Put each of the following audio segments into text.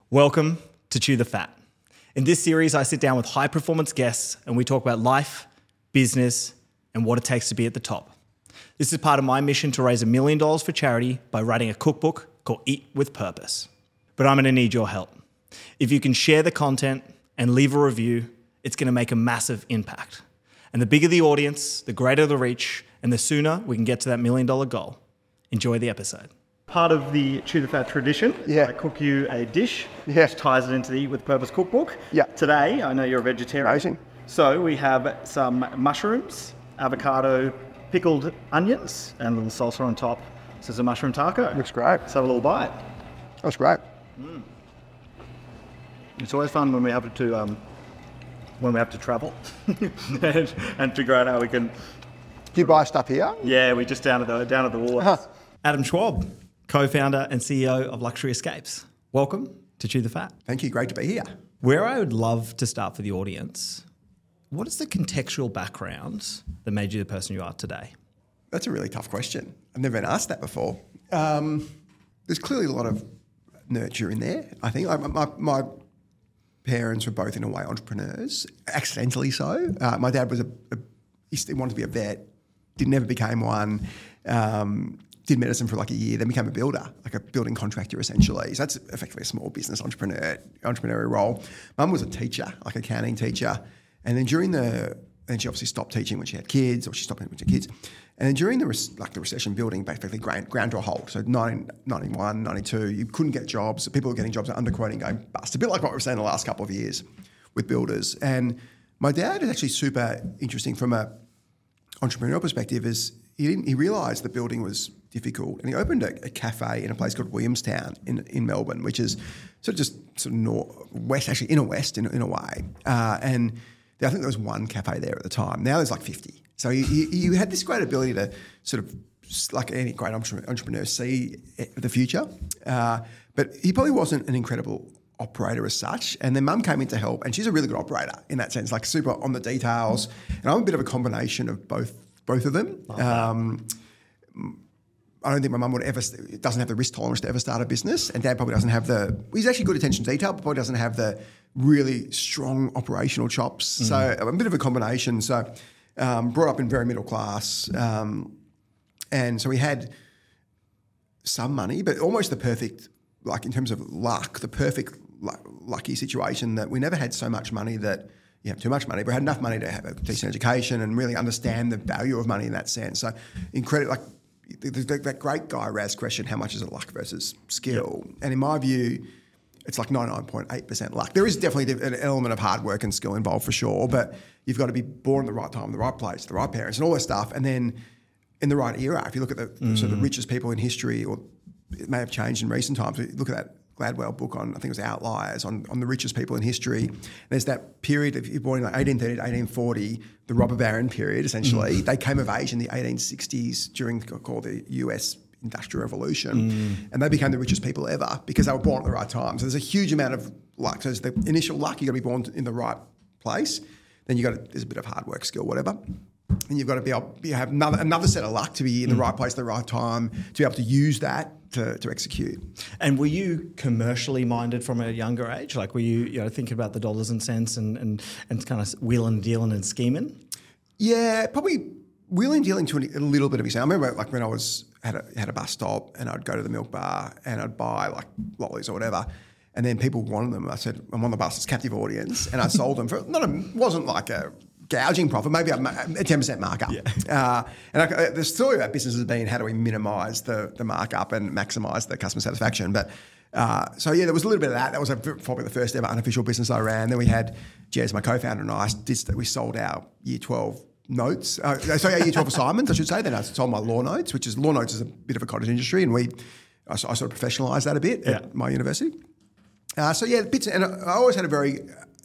Welcome to Chew the Fat. In this series, I sit down with high-performance guests and we talk about life, business, and what it takes to be at the top. This is part of my mission to raise $1 million for charity by writing a cookbook called Eat with Purpose. But I'm going to need your help. If you can share the content and leave a review, it's going to make a massive impact. And the bigger the audience, the greater the reach, and the sooner we can get to that $1 million goal. Enjoy the episode. Part of the Chew the Fat tradition, I cook you a dish, which ties it into the Eat with Purpose cookbook. Today, I know you're a vegetarian. Amazing. So we have some mushrooms, avocado, pickled onions, and a little salsa on top. This is a mushroom taco. Looks great. Let's have a little bite. That's great. It's always fun when we have to travel and figure out how we can. Do you buy stuff here? Yeah, we just down at the Woolworths. Adam Schwab, co-founder and CEO of Luxury Escapes. Welcome to Chew the Fat. Thank you. Great to be here. Where I would love to start for the audience, what is the contextual background that made you the person you are today? That's a really tough question. I've never been asked that before. There's clearly a lot of nurture in there, I think. My parents were both, in a way, entrepreneurs, accidentally so. My dad was he wanted to be a vet, never became one. Did medicine for like a year, then became a builder, like a building contractor essentially. So that's effectively a small business entrepreneurial role. Mum was a teacher, like an accounting teacher. And then then she obviously stopped teaching when she had kids, or she stopped when she had kids. And then during the recession, building basically ground to a halt. So 1991, 92, you couldn't get jobs. People were getting jobs at underquoting, going bust. A bit like what we've seen in the last couple of years with builders. And my dad is actually super interesting from a entrepreneurial perspective. Is he realised that building was difficult, and he opened a cafe in a place called Williamstown in Melbourne, which is sort of west, actually inner west in a way. And I think there was one cafe there at the time. Now there's like 50. So he had this great ability to sort of, like any great entrepreneur, see the future. But he probably wasn't an incredible operator as such. And then Mum came in to help, and she's a really good operator in that sense, like super on the details. And I'm a bit of a combination of both of them. I don't think my mum doesn't have the risk tolerance to ever start a business, and Dad probably doesn't have he's actually good attention to detail, but probably doesn't have the really strong operational chops. So I'm a bit of a combination. So brought up in very middle class, and so we had some money, but almost the perfect, like in terms of luck, the perfect lucky situation that we never had so much money that you have too much money, but we had enough money to have a decent education and really understand the value of money in that sense. So incredible, like that great Guy Raz question, how much is it luck versus skill? Yep. And in my view, it's like 99.8% luck. There is definitely an element of hard work and skill involved for sure, but you've got to be born at the right time, in the right place, the right parents and all this stuff. And then in the right era, if you look at the sort of the richest people in history, or it may have changed in recent times, look at that Gladwell book on, I think it was Outliers, on the richest people in history. There's that period, if you're born in like 1830 to 1840, the robber baron period, essentially. They came of age in the 1860s during called the US Industrial Revolution, and they became the richest people ever because they were born at the right time. So there's a huge amount of luck. So there's the initial luck, you've got to be born in the right place. Then there's a bit of hard work, skill, whatever. And you've got to be able to have another set of luck to be in the right place at the right time, to be able to use that to execute. And were you commercially minded from a younger age? Like were you thinking about the dollars and cents and kind of wheeling, dealing and scheming? Yeah, probably wheeling, dealing to a little bit of extent. I remember like when I had a bus stop and I'd go to the milk bar and I'd buy like lollies or whatever. And then people wanted them. I said, I'm on the bus, it's captive audience. And I sold them for, wasn't like a gouging profit, maybe a 10% markup. Yeah. The story about business has been how do we minimise the markup and maximise the customer satisfaction. But there was a little bit of that. That was probably the first ever unofficial business I ran. Then we had Jez, my co-founder, and we sold our year 12 notes. Our year 12 assignments, I should say. Then I sold my law notes, law notes is a bit of a cottage industry, and I sort of professionalised that a bit at my university. Bits, and I always had a very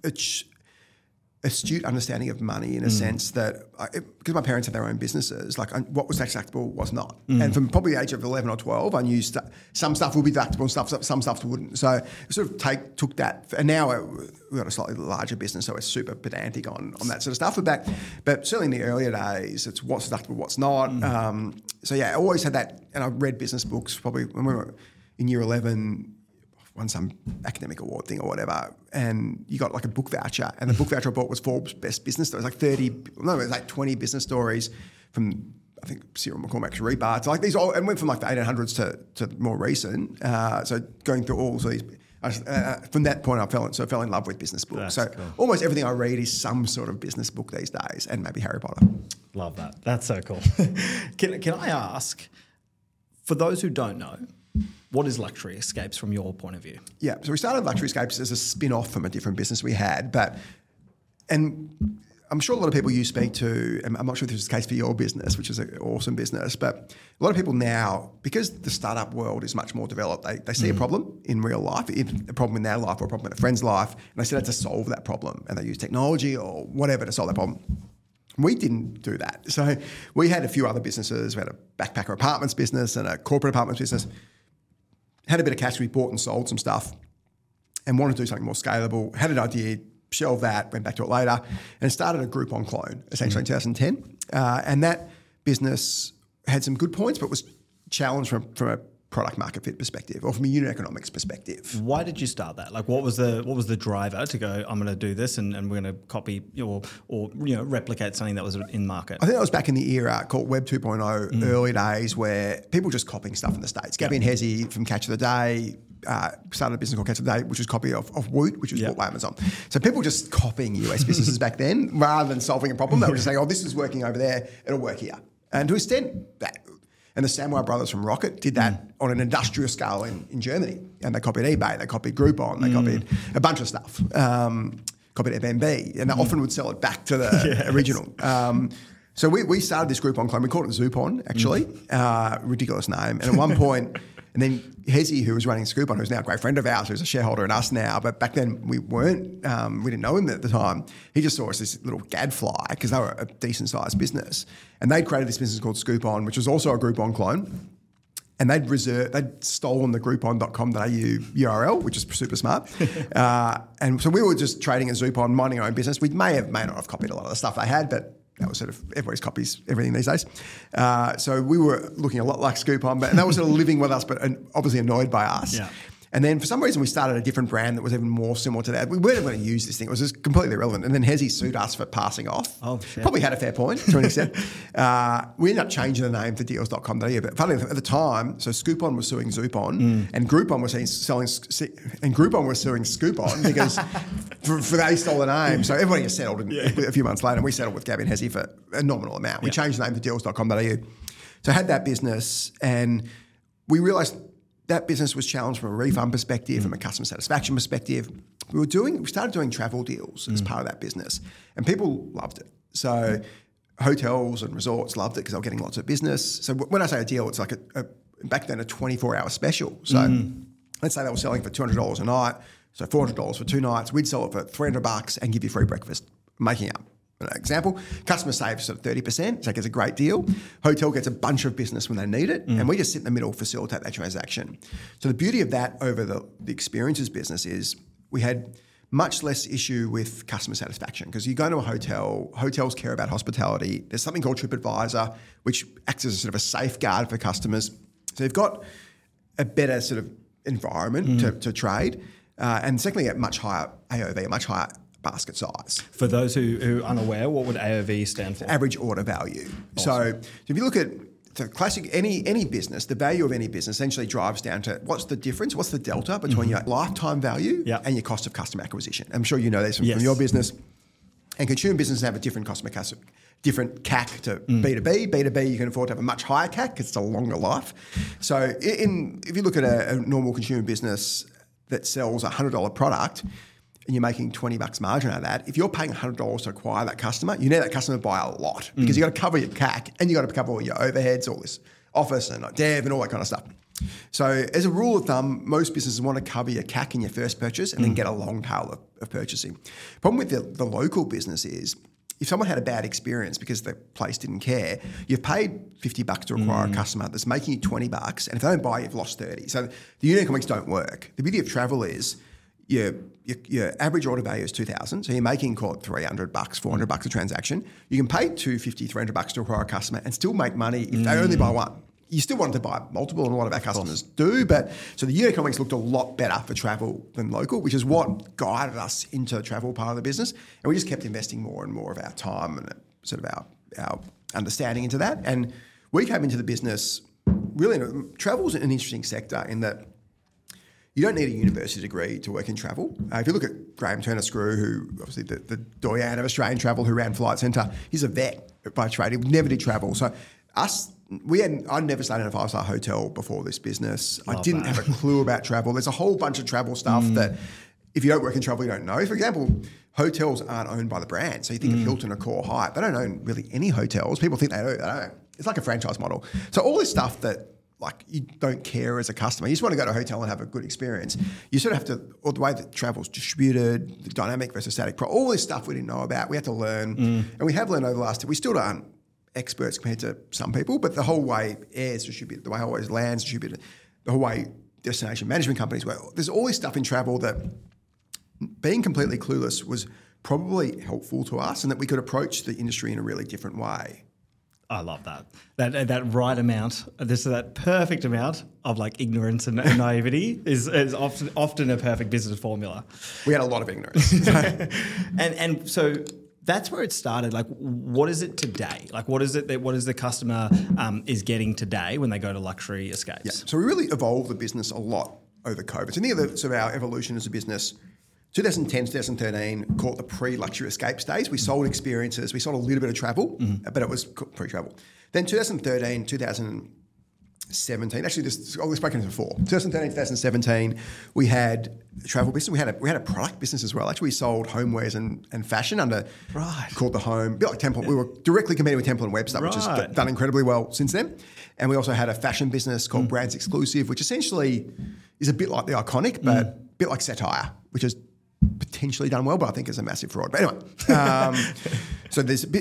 astute understanding of money in a sense that, because my parents had their own businesses, like what was tax deductible was not. And from probably the age of 11 or 12, I knew some stuff would be deductible and some stuff wouldn't. So I sort of took that, and now we've got a slightly larger business, so we're super pedantic on that sort of stuff. But certainly in the earlier days, it's what's deductible, what's not. I always had that, and I read business books probably when we were in year 11, won some academic award thing or whatever, and you got like a book voucher, and the book voucher I bought was Forbes Best Business Stories, it was like 20 business stories from, I think, Cyril McCormack's Rebar. So like these all, and went from like the 1800s to more recent. So going through all of these, from that point I fell in love with business books. That's so cool. almost everything I read is some sort of business book these days, and maybe Harry Potter. Love that. That's so cool. Can I ask, for those who don't know, what is Luxury Escapes from your point of view? Yeah, so we started Luxury Escapes as a spin-off from a different business we had, and I'm sure a lot of people you speak to, and I'm not sure if this is the case for your business, which is an awesome business, but a lot of people now, because the startup world is much more developed, they see a problem in real life, either a problem in their life or a problem in a friend's life, and they set out to solve that problem, and they use technology or whatever to solve that problem. We didn't do that. So we had a few other businesses. We had a backpacker apartments business and a corporate apartments business. Had a bit of cash, we bought and sold some stuff and wanted to do something more scalable. Had an idea, shelved that, went back to it later, and started a Groupon clone essentially in 2010. And that business had some good points, but was challenged from a product market fit perspective or from a unit economics perspective. Why did you start that? Like, what was the driver to go, I'm going to do this and we're going to copy or replicate something that was in market? I think that was back in the era called Web 2.0, early days, where people were just copying stuff in the States. Gabby and Hezi from Catch of the Day started a business called Catch of the Day, which was a copy of Woot, which was bought by Amazon. So people were just copying US businesses back then rather than solving a problem. They were just saying, this is working over there, it'll work here. And to extend that, and the Samurai brothers from Rocket did that on an industrial scale in Germany. And they copied eBay, they copied Groupon, they copied a bunch of stuff. Copied Airbnb, and they often would sell it back to the original. So we started this Groupon clone. We called it Zoupon, actually. Ridiculous name. And at one point, and then Hezi, who was running Groupon, who's now a great friend of ours, who's a shareholder in us now, but back then we weren't, we didn't know him at the time. He just saw us this little gadfly because they were a decent sized business. And they'd created this business called Scoopon, which was also a Groupon clone. And they'd stolen the groupon.com.au URL, which is super smart. And so we were just trading at Zoupon, minding our own business. We may not have copied a lot of the stuff they had, but that was sort of, everybody copies everything these days. So we were looking a lot like Scoopon, and they were sort of living with us, but obviously annoyed by us. Yeah. And then for some reason we started a different brand that was even more similar to that. We weren't going to use this thing. It was just completely irrelevant. And then Hezi sued us for passing off. Oh, shit. Probably had a fair point to an extent. We ended up changing the name to deals.com.au. But funny enough, at the time, so Scoopon was suing Zoupon and Groupon was Groupon was suing Scoopon because for they stole the name. So everybody just settled a few months later, and we settled with Gabby and Hezi for a nominal amount. We changed the name to deals.com.au. So I had that business, and we realised that business was challenged from a refund perspective, from a customer satisfaction perspective. We started doing travel deals as part of that business, and people loved it. So hotels and resorts loved it because they were getting lots of business. So when I say a deal, it's like back then a 24-hour special. So let's say they were selling for $200 a night, so $400 for 2 nights. We'd sell it for $300 and give you free breakfast, making up. An example, customer saves sort of 30%, so it gets a great deal. Hotel gets a bunch of business when they need it, and we just sit in the middle, facilitate that transaction. So the beauty of that over the experiences business is we had much less issue with customer satisfaction because you go to a hotel, hotels care about hospitality. There's something called TripAdvisor, which acts as a sort of a safeguard for customers. So you've got a better sort of environment to trade, and secondly, a much higher AOV, a much higher basket size. For those who are unaware, what would AOV stand for? Average order value. Awesome. So if you look at the classic, any business, the value of any business essentially drives down to what's the difference, what's the delta between your lifetime value and your cost of customer acquisition. I'm sure you know this from your business. And consumer businesses have a different different CAC to B2B. B2B, you can afford to have a much higher CAC because it's a longer life. So if you look at a normal consumer business that sells a $100 product, and you're making $20 margin out of that, if you're paying $100 to acquire that customer, you need that customer to buy a lot because you've got to cover your CAC and you've got to cover all your overheads, all this office and dev and all that kind of stuff. So as a rule of thumb, most businesses want to cover your CAC in your first purchase and then get a long tail of purchasing. Problem with the local business is if someone had a bad experience because the place didn't care, you've paid $50 to acquire a customer that's making you $20, and if they don't buy, you've lost $30. So the unit economics don't work. The beauty of travel is your average order value is $2,000, so you're making, call it $300, $400 a transaction. You can pay $250, $300 to acquire a customer and still make money if they only buy one. you still wanted to buy multiple, and a lot of our customers do. But so the unit economics looked a lot better for travel than local, which is what guided us into the travel part of the business. And we just kept investing more and more of our time and sort of our understanding into that. And we came into the business really, travel's an interesting sector in that you don't need a university degree to work in travel. If you look at Graham Turner Screw, who obviously the doyen of Australian travel, who ran Flight Centre, he's a vet by trade. He never did travel. So I'd never stayed in a 5-star hotel before this business. I didn't have a clue about travel. There's a whole bunch of travel stuff that if you don't work in travel, you don't know. For example, hotels aren't owned by the brand. So you think of Hilton or Core Hyatt. They don't own really any hotels. People think they do. They don't. It's like a franchise model. So all this stuff that like you don't care as a customer. You just want to go to a hotel and have a good experience. You sort of have to, or the way that travel's distributed, the dynamic versus static, all this stuff we didn't know about. We had to learn. And we have learned over the last, we still aren't experts compared to some people, but the whole way air's distributed, the way always land's distributed, the whole way destination management companies work. There's all this stuff in travel that being completely clueless was probably helpful to us and that we could approach the industry in a really different way. I love that. That right amount, that perfect amount of like ignorance and naivety is often a perfect business formula. We had a lot of ignorance. and so that's where it started. Like, what is it today? Like, what is the customer is getting today when they go to luxury escapes? Yeah. So we really evolved the business a lot over COVID. So think of the sort of our evolution as a business. 2010, 2013, called the pre-luxury escapes days. We sold experiences. We sold a little bit of travel, but it was pre-travel. Then 2013, 2017, actually we've spoken to before. 2013, 2017, we had a travel business. We had a product business as well. Actually, we sold homewares and fashion under called The Home. A bit like Temple. We were directly competing with Temple & Webster, which has done incredibly well since then. And we also had a fashion business called Brands Exclusive, which essentially is a bit like The Iconic, but a bit like Satire, which is potentially done well, but I think it's a massive fraud. But anyway, so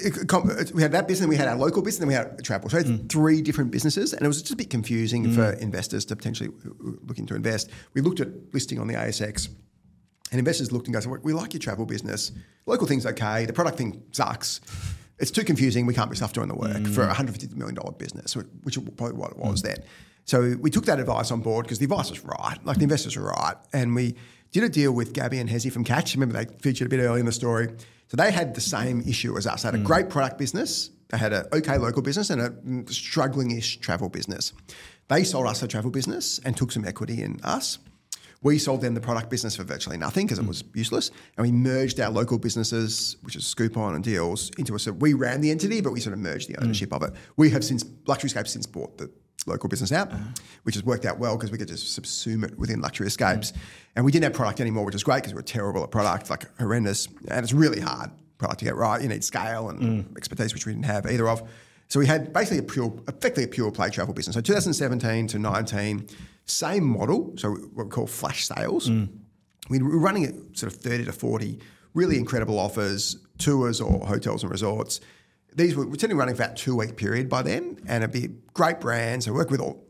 we had that business, and we had our local business, and we had travel. So we had 3 different businesses, and it was just a bit confusing for investors to potentially looking to invest. We looked at listing on the ASX, and investors looked and go, "We like your travel business. Local thing's okay. The product thing sucks. It's too confusing. We can't be stuff doing the work for a $150 million business," which is probably what it was then. So we took that advice on board because the advice was right, like the investors were right, and we did a deal with Gabby and Hezi from Catch. Remember they featured a bit early in the story. So they had the same issue as us. They had a great product business. They had an okay local business and a struggling-ish travel business. They sold us a travel business and took some equity in us. We sold them the product business for virtually nothing because it was useless. And we merged our local businesses, which is Scoopon and Deals, into so we ran the entity, but we sort of merged the ownership of it. We have since, Luxury Escapes since bought the local business out, which has worked out well because we could just subsume it within Luxury Escapes. And we didn't have product anymore, which is great because we were terrible at product, like horrendous. And it's really hard product to get right. You need scale and expertise, which we didn't have either of. So we had basically effectively a pure play travel business. So 2017 to 19, same model. So what we call flash sales. We were running at sort of 30 to 40 really incredible offers, tours or hotels and resorts. These were certainly running for about 2-week period by then, and it'd be great brands. I work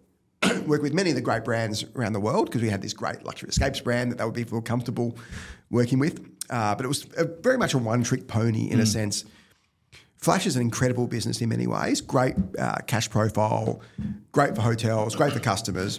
with many of the great brands around the world because we had this great Luxury Escapes brand that they would be feel comfortable working with. But it was very much a one-trick pony in a sense. Flash is an incredible business in many ways. Great cash profile, great for hotels, great for customers.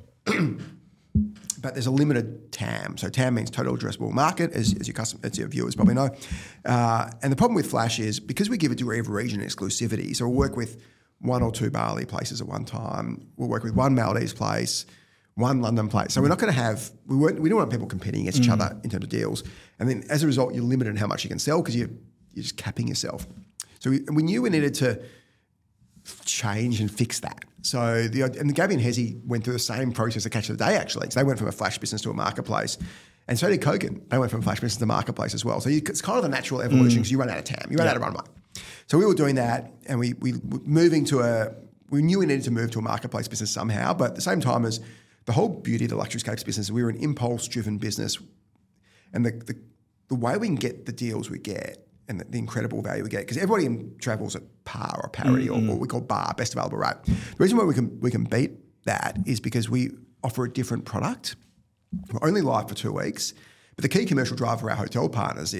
But there's a limited TAM. So TAM means total addressable market, as your viewers probably know. And the problem with Flash is because we give a degree of region exclusivity, so we'll work with 1 or 2 Bali places at one time. We'll work with 1 Maldives place, 1 London place. So we're not going to have, we don't want people competing against each other in terms of deals. And then as a result, you're limited in how much you can sell because you're just capping yourself. So we knew we needed to change and fix that. So the Gabby and Hezi went through the same process at Catch of the Day actually. So they went from a flash business to a marketplace, and so did Kogan. They went from a flash business to marketplace as well. So it's kind of a natural evolution because you run out of TAM, you run out of runway. So we were doing that, and we knew we needed to move to a marketplace business somehow. But at the same time as the whole beauty of the Luxury Escapes business, we were an impulse-driven business, and the way we can get the deals we get and the incredible value we get, because everybody in travel's at par or parity or what we call bar, best available rate. The reason why we can beat that is because we offer a different product. We're only live for 2 weeks, but the key commercial driver for our hotel partners is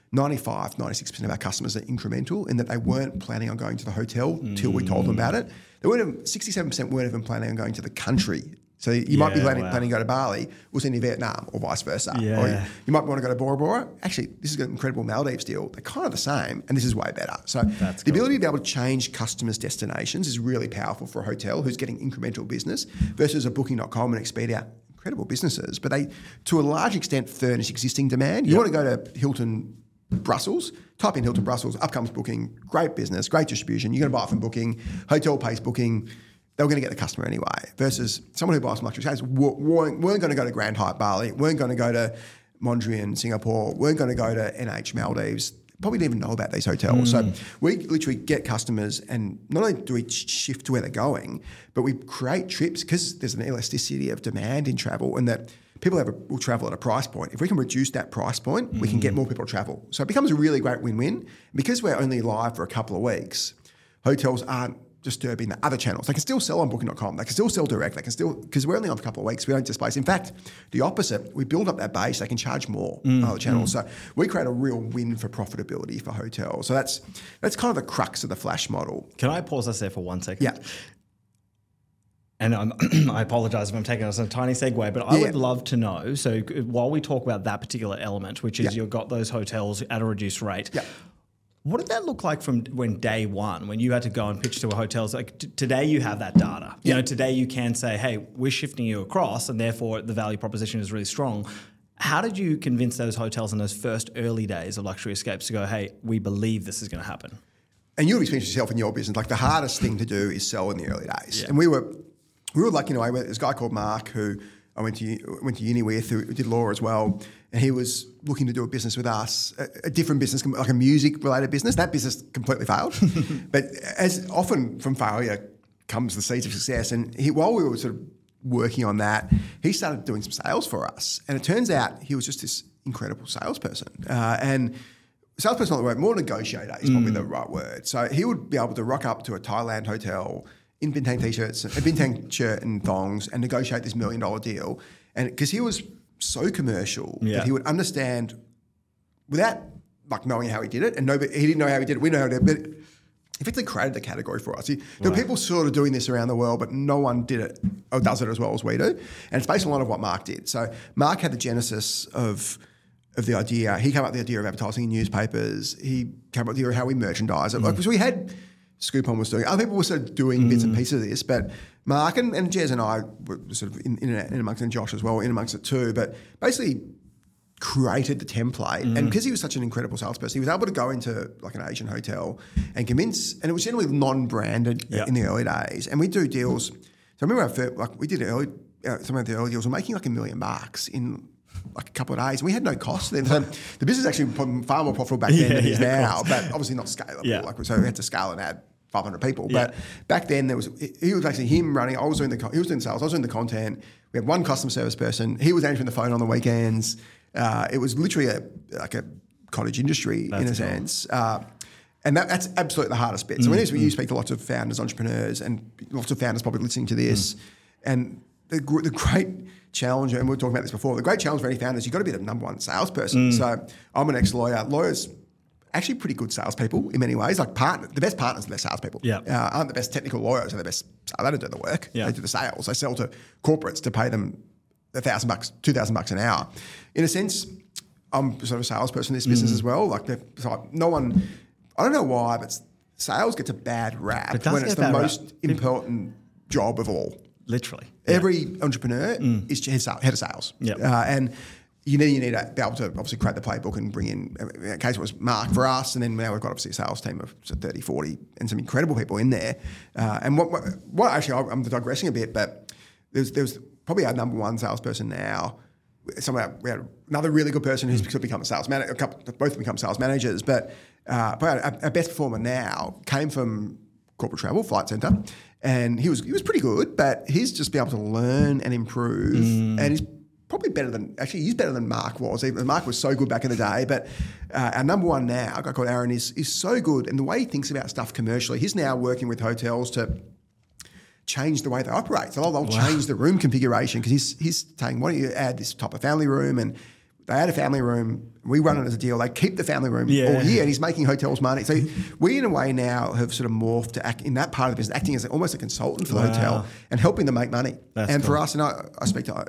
95, 96% of our customers are incremental in that they weren't planning on going to the hotel till we told them about it. 67% weren't even planning on going to the country. So you might be planning to go to Bali, we'll send you Vietnam or vice versa. Yeah. Or you might want to go to Bora Bora. Actually, this is an incredible Maldives deal. They're kind of the same and this is way better. So the ability to be able to change customers' destinations is really powerful for a hotel who's getting incremental business versus a Booking.com and Expedia. Incredible businesses, but they, to a large extent, furnish existing demand. You want to go to Hilton Brussels, type in Hilton Brussels, up comes Booking, great business, great distribution. You're going to buy it from Booking, hotel pays Booking. They were going to get the customer anyway, versus someone who buys from luxury stays weren't going to go to Grand Hyatt Bali, weren't going to go to Mondrian Singapore, weren't going to go to NH Maldives, probably didn't even know about these hotels. So we literally get customers and not only do we shift to where they're going, but we create trips because there's an elasticity of demand in travel and that people will travel at a price point. If we can reduce that price point, we can get more people to travel. So it becomes a really great win-win. Because we're only live for a couple of weeks, hotels aren't disturbing the other channels. They can still sell on Booking.com. They can still sell direct. They can still, because we're only on for a couple of weeks, we don't displace. In fact, the opposite, we build up that base, they can charge more on other channels. So we create a real win for profitability for hotels. So that's kind of the crux of the Flash model. Can I pause us there for 1 second? Yeah. And I apologise if I'm taking us on a tiny segue, but I would love to know, so while we talk about that particular element, which is you've got those hotels at a reduced rate, what did that look like from when day one, when you had to go and pitch to a hotel? Like today you have that data. You know, today you can say, hey, we're shifting you across and therefore the value proposition is really strong. How did you convince those hotels in those first early days of Luxury Escapes to go, hey, we believe this is going to happen? And you'll experience yourself in your business. Like the hardest thing to do is sell in the early days. And we were lucky in a way. There's a guy called Mark who I went to uni with, who did law as well, and he was looking to do a business with us, a different business, like a music-related business. That business completely failed. But as often from failure comes the seeds of success. And while we were sort of working on that, he started doing some sales for us. And it turns out he was just this incredible salesperson. And salesperson, not the word, more negotiator is probably the right word. So he would be able to rock up to a Thailand hotel in Bintang t-shirts, a Bintang shirt and thongs, and negotiate this $1 million deal. And because he was so commercial that he would understand without like knowing how he did it, and he didn't know how he did it. We know how he did it, but he effectively created the category for us. There were people sort of doing this around the world, but no one did it or does it as well as we do. And it's based on a lot of what Mark did. So Mark had the genesis of the idea. He came up with the idea of advertising in newspapers. He came up with the idea of how we merchandise it. So we had Scoopon was doing. Other people were sort of doing bits and pieces of this, but Mark and Jez and I were sort of in amongst it, and Josh as well, in amongst it too, but basically created the template. And because he was such an incredible salesperson, he was able to go into like an Asian hotel and convince, and it was generally non-branded in the early days. And we do deals. So I remember our first, like we did some of the early deals. We're making like $1 million in like a couple of days. And we had no cost then. So the business actually far more profitable back then than it is now, but obviously not scalable. So we had to scale and add 500 people. But back then he was actually him running. He was doing sales. I was doing the content. We had one customer service person. He was answering the phone on the weekends. It was literally like a cottage industry in a sense. And that's absolutely the hardest bit. So when you speak to lots of founders, entrepreneurs, and lots of founders probably listening to this, and the great challenge, and we were talking about this before, the great challenge for any founder is you've got to be the number one salesperson. So I'm an ex-lawyer. Lawyers actually pretty good salespeople in many ways. Like the best partners are the best salespeople. Aren't the best technical lawyers, are the best. They don't do the work. They do the sales. They sell to corporates to pay them $1,000, $2,000 an hour. In a sense, I'm sort of a salesperson in this business as well. Like no one, I don't know why, but sales gets a bad rap when it's the most important job of all. Literally. Every entrepreneur is head of sales. And you need to be able to obviously create the playbook and bring in case it was Mark for us, and then now we've got obviously a sales team of 30, 40 and some incredible people in there. And what actually, I'm digressing a bit, but there's probably our number one salesperson now. We had another really good person who's become a sales manager, both become sales managers, but our best performer now came from corporate travel, Flight Centre, and he was pretty good, but he's just been able to learn and improve, and he's probably better than Mark was. Even Mark was so good back in the day, but our number one now, a guy called Aaron, is so good, and the way he thinks about stuff commercially, he's now working with hotels to change the way they operate. So they'll change the room configuration because he's saying, why don't you add this type of family room, and They add a family room. We run it as a deal. They keep the family room all year, and he's making hotels money. So we, in a way, now have sort of morphed to act in that part of the business, acting as almost a consultant for the hotel and helping them make money. That's for us, and I speak to,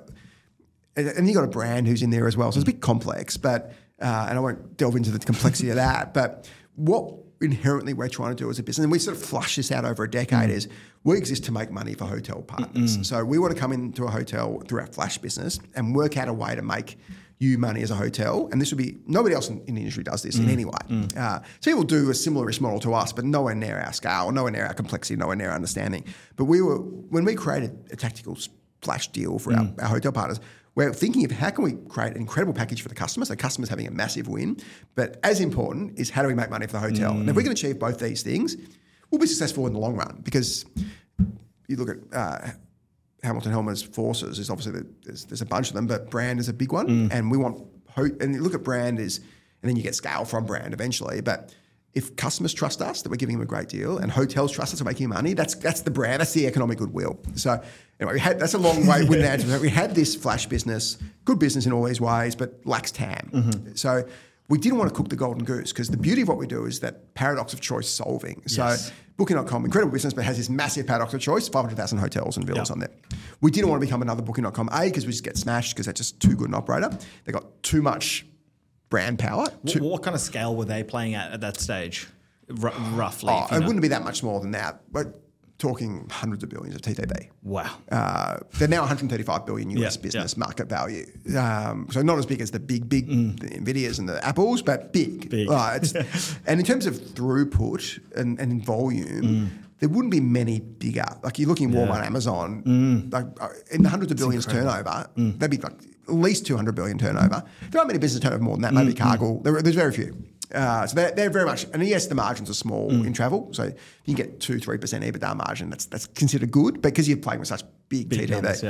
and you got a brand who's in there as well. So it's a bit complex, but and I won't delve into the complexity of that. But what inherently we're trying to do as a business, and we sort of flush this out over a decade, is we exist to make money for hotel partners. So we want to come into a hotel through our Flash business and work out a way to make you money as a hotel, and this would be, nobody else in the industry does this in any way. So people do a similar risk model to us, but nowhere near our scale, nowhere near our complexity, nowhere near our understanding. But when we created a tactical Flash deal for our hotel partners, we're thinking of how can we create an incredible package for the customer, so customers having a massive win, but as important is how do we make money for the hotel? And if we can achieve both these things, we'll be successful in the long run, because you look at Hamilton Helmer's forces is obviously there's a bunch of them, but brand is a big one, and we want and you look at brand and then you get scale from brand eventually. But if customers trust us that we're giving them a great deal, and hotels trust us we're making money, that's the brand, that's the economic goodwill. So anyway, that's a long way with an answer. We had this Flash business, good business in all these ways, but lacks TAM. So we didn't want to cook the golden goose, because the beauty of what we do is that paradox of choice solving. So Booking.com, incredible business, but has this massive paradox of choice, 500,000 hotels and villas on there. We didn't want to become another Booking.com, because we just get smashed because they're just too good an operator. They got too much brand power. What kind of scale were they playing at that stage, roughly? It wouldn't be that much more than that, but talking hundreds of billions of TTV. Wow. They're now 135 billion US business market value. So not as big as the big the Nvidias and the Apples, but big. And in terms of throughput and in volume, there wouldn't be many bigger. Like you're looking at Walmart, Amazon, like in the hundreds of billions turnover, they'd be like at least 200 billion turnover. There aren't many business turnover more than that, maybe Cargill. There's very few. So they're very much, and yes, the margins are small in travel. So if you can get 2-3% EBITDA margin, that's considered good, because you're playing with such big TTV. Numbers,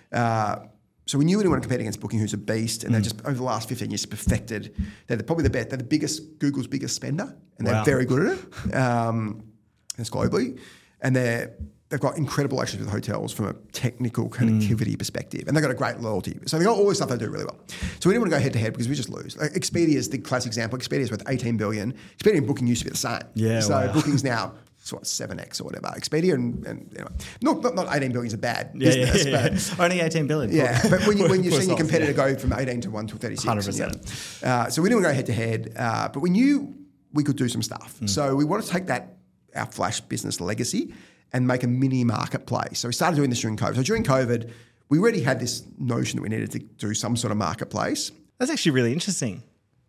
so we knew we didn't want to compete against Booking, who's a beast, and they're just over the last 15 years perfected. They're probably they're the biggest, Google's biggest spender, and they're very good at it. It's globally, and they've got incredible relationships with hotels from a technical connectivity perspective, and they've got a great loyalty. So they've got all this stuff they do really well. So we didn't want to go head to head because we just lose. Like Expedia is the classic example. Expedia is worth 18 billion. Expedia and Booking used to be the same. So Booking's now 7x or whatever. Expedia and not 18 billion is a bad business, but only 18 billion. Yeah, but when you've seen your competitor go from 18 to 1 to 36, 100%. So we didn't want to go head to head, but we knew we could do some stuff. So we wanted to take our Flash business legacy and make a mini marketplace. So we started doing this during COVID. So during COVID, we already had this notion that we needed to do some sort of marketplace. That's actually really interesting.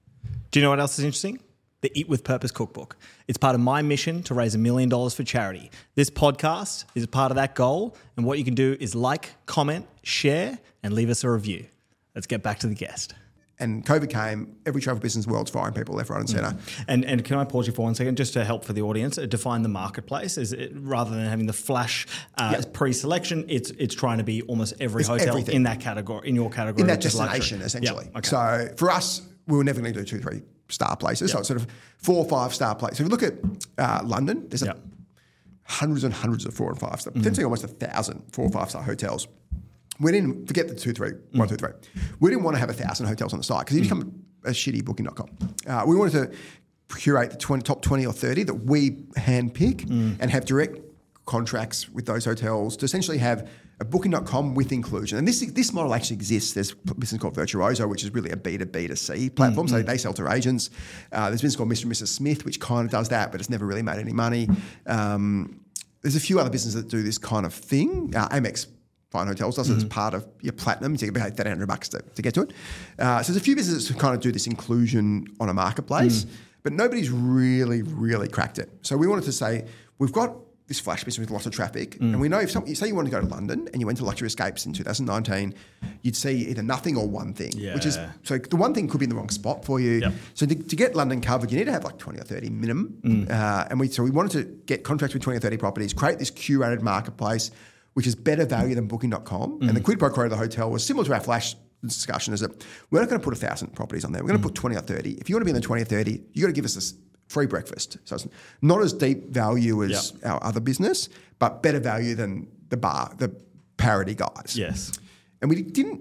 Do you know what else is interesting? The Eat with Purpose cookbook. It's part of my mission to raise $1 million for charity. This podcast is a part of that goal, and what you can do is like, comment, share, and leave us a review. Let's get back to the guest. And COVID came, every travel business in the world's firing people left, right and centre. And can I pause you for 1 second just to help for the audience? Define the marketplace. Is it, rather than having the Flash pre-selection, it's trying to be almost every hotel everything in that category, in your category. In that destination, essentially. Okay. So for us, we were never going to do 2-3 star places. So it's sort of 4 or 5 star places. So if you look at London, there's hundreds and hundreds of 4 and 5 star, potentially almost 1,000 4 or 5 star hotels. We didn't forget the 1, 2, 3. We didn't want to have 1,000 hotels on the site because you become a shitty Booking.com. We wanted to curate the top 20 or 30 that we handpick and have direct contracts with those hotels to essentially have a Booking.com with inclusion. And this model actually exists. There's a business called Virtuoso, which is really a B2B2C platform. So they sell to agents. There's a business called Mr. and Mrs. Smith, which kind of does that, but it's never really made any money. There's a few other businesses that do this kind of thing. Amex Fine Hotels does it as part of your platinum. You take about $1,800 to get to it. So there's a few businesses who kind of do this inclusion on a marketplace, but nobody's really, really cracked it. So we wanted to say, we've got this Flash business with lots of traffic, and we know if say you wanted to go to London and you went to Luxury Escapes in 2019, you'd see either nothing or one thing, which is, so the one thing could be in the wrong spot for you. So to get London covered, you need to have like 20 or 30 minimum. And we wanted to get contracts with 20 or 30 properties, create this curated marketplace, which is better value than Booking.com. And the quid pro quo of the hotel was similar to our Flash discussion, is that we're not going to put 1,000 properties on there. We're going to put 20 or 30. If you want to be in the 20 or 30, you got to give us this free breakfast. So it's not as deep value as our other business, but better value than the parody guys. Yes. And we didn't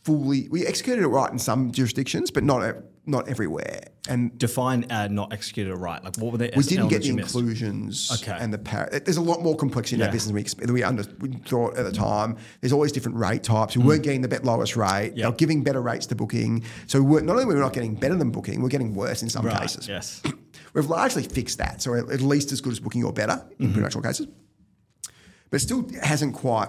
we executed it right in some jurisdictions, but not everywhere. And Define not executed it right. Like what were the we didn't get elements the you missed? inclusions Okay. and there's a lot more complexity in that business than we thought at the time. There's always different rate types. We weren't getting the lowest rate. They were giving better rates to booking. So not only were we not getting better than booking, we're getting worse in some cases. Yes. We've largely fixed that. So we're at least as good as booking or better in pretty much all cases. But it still hasn't quite,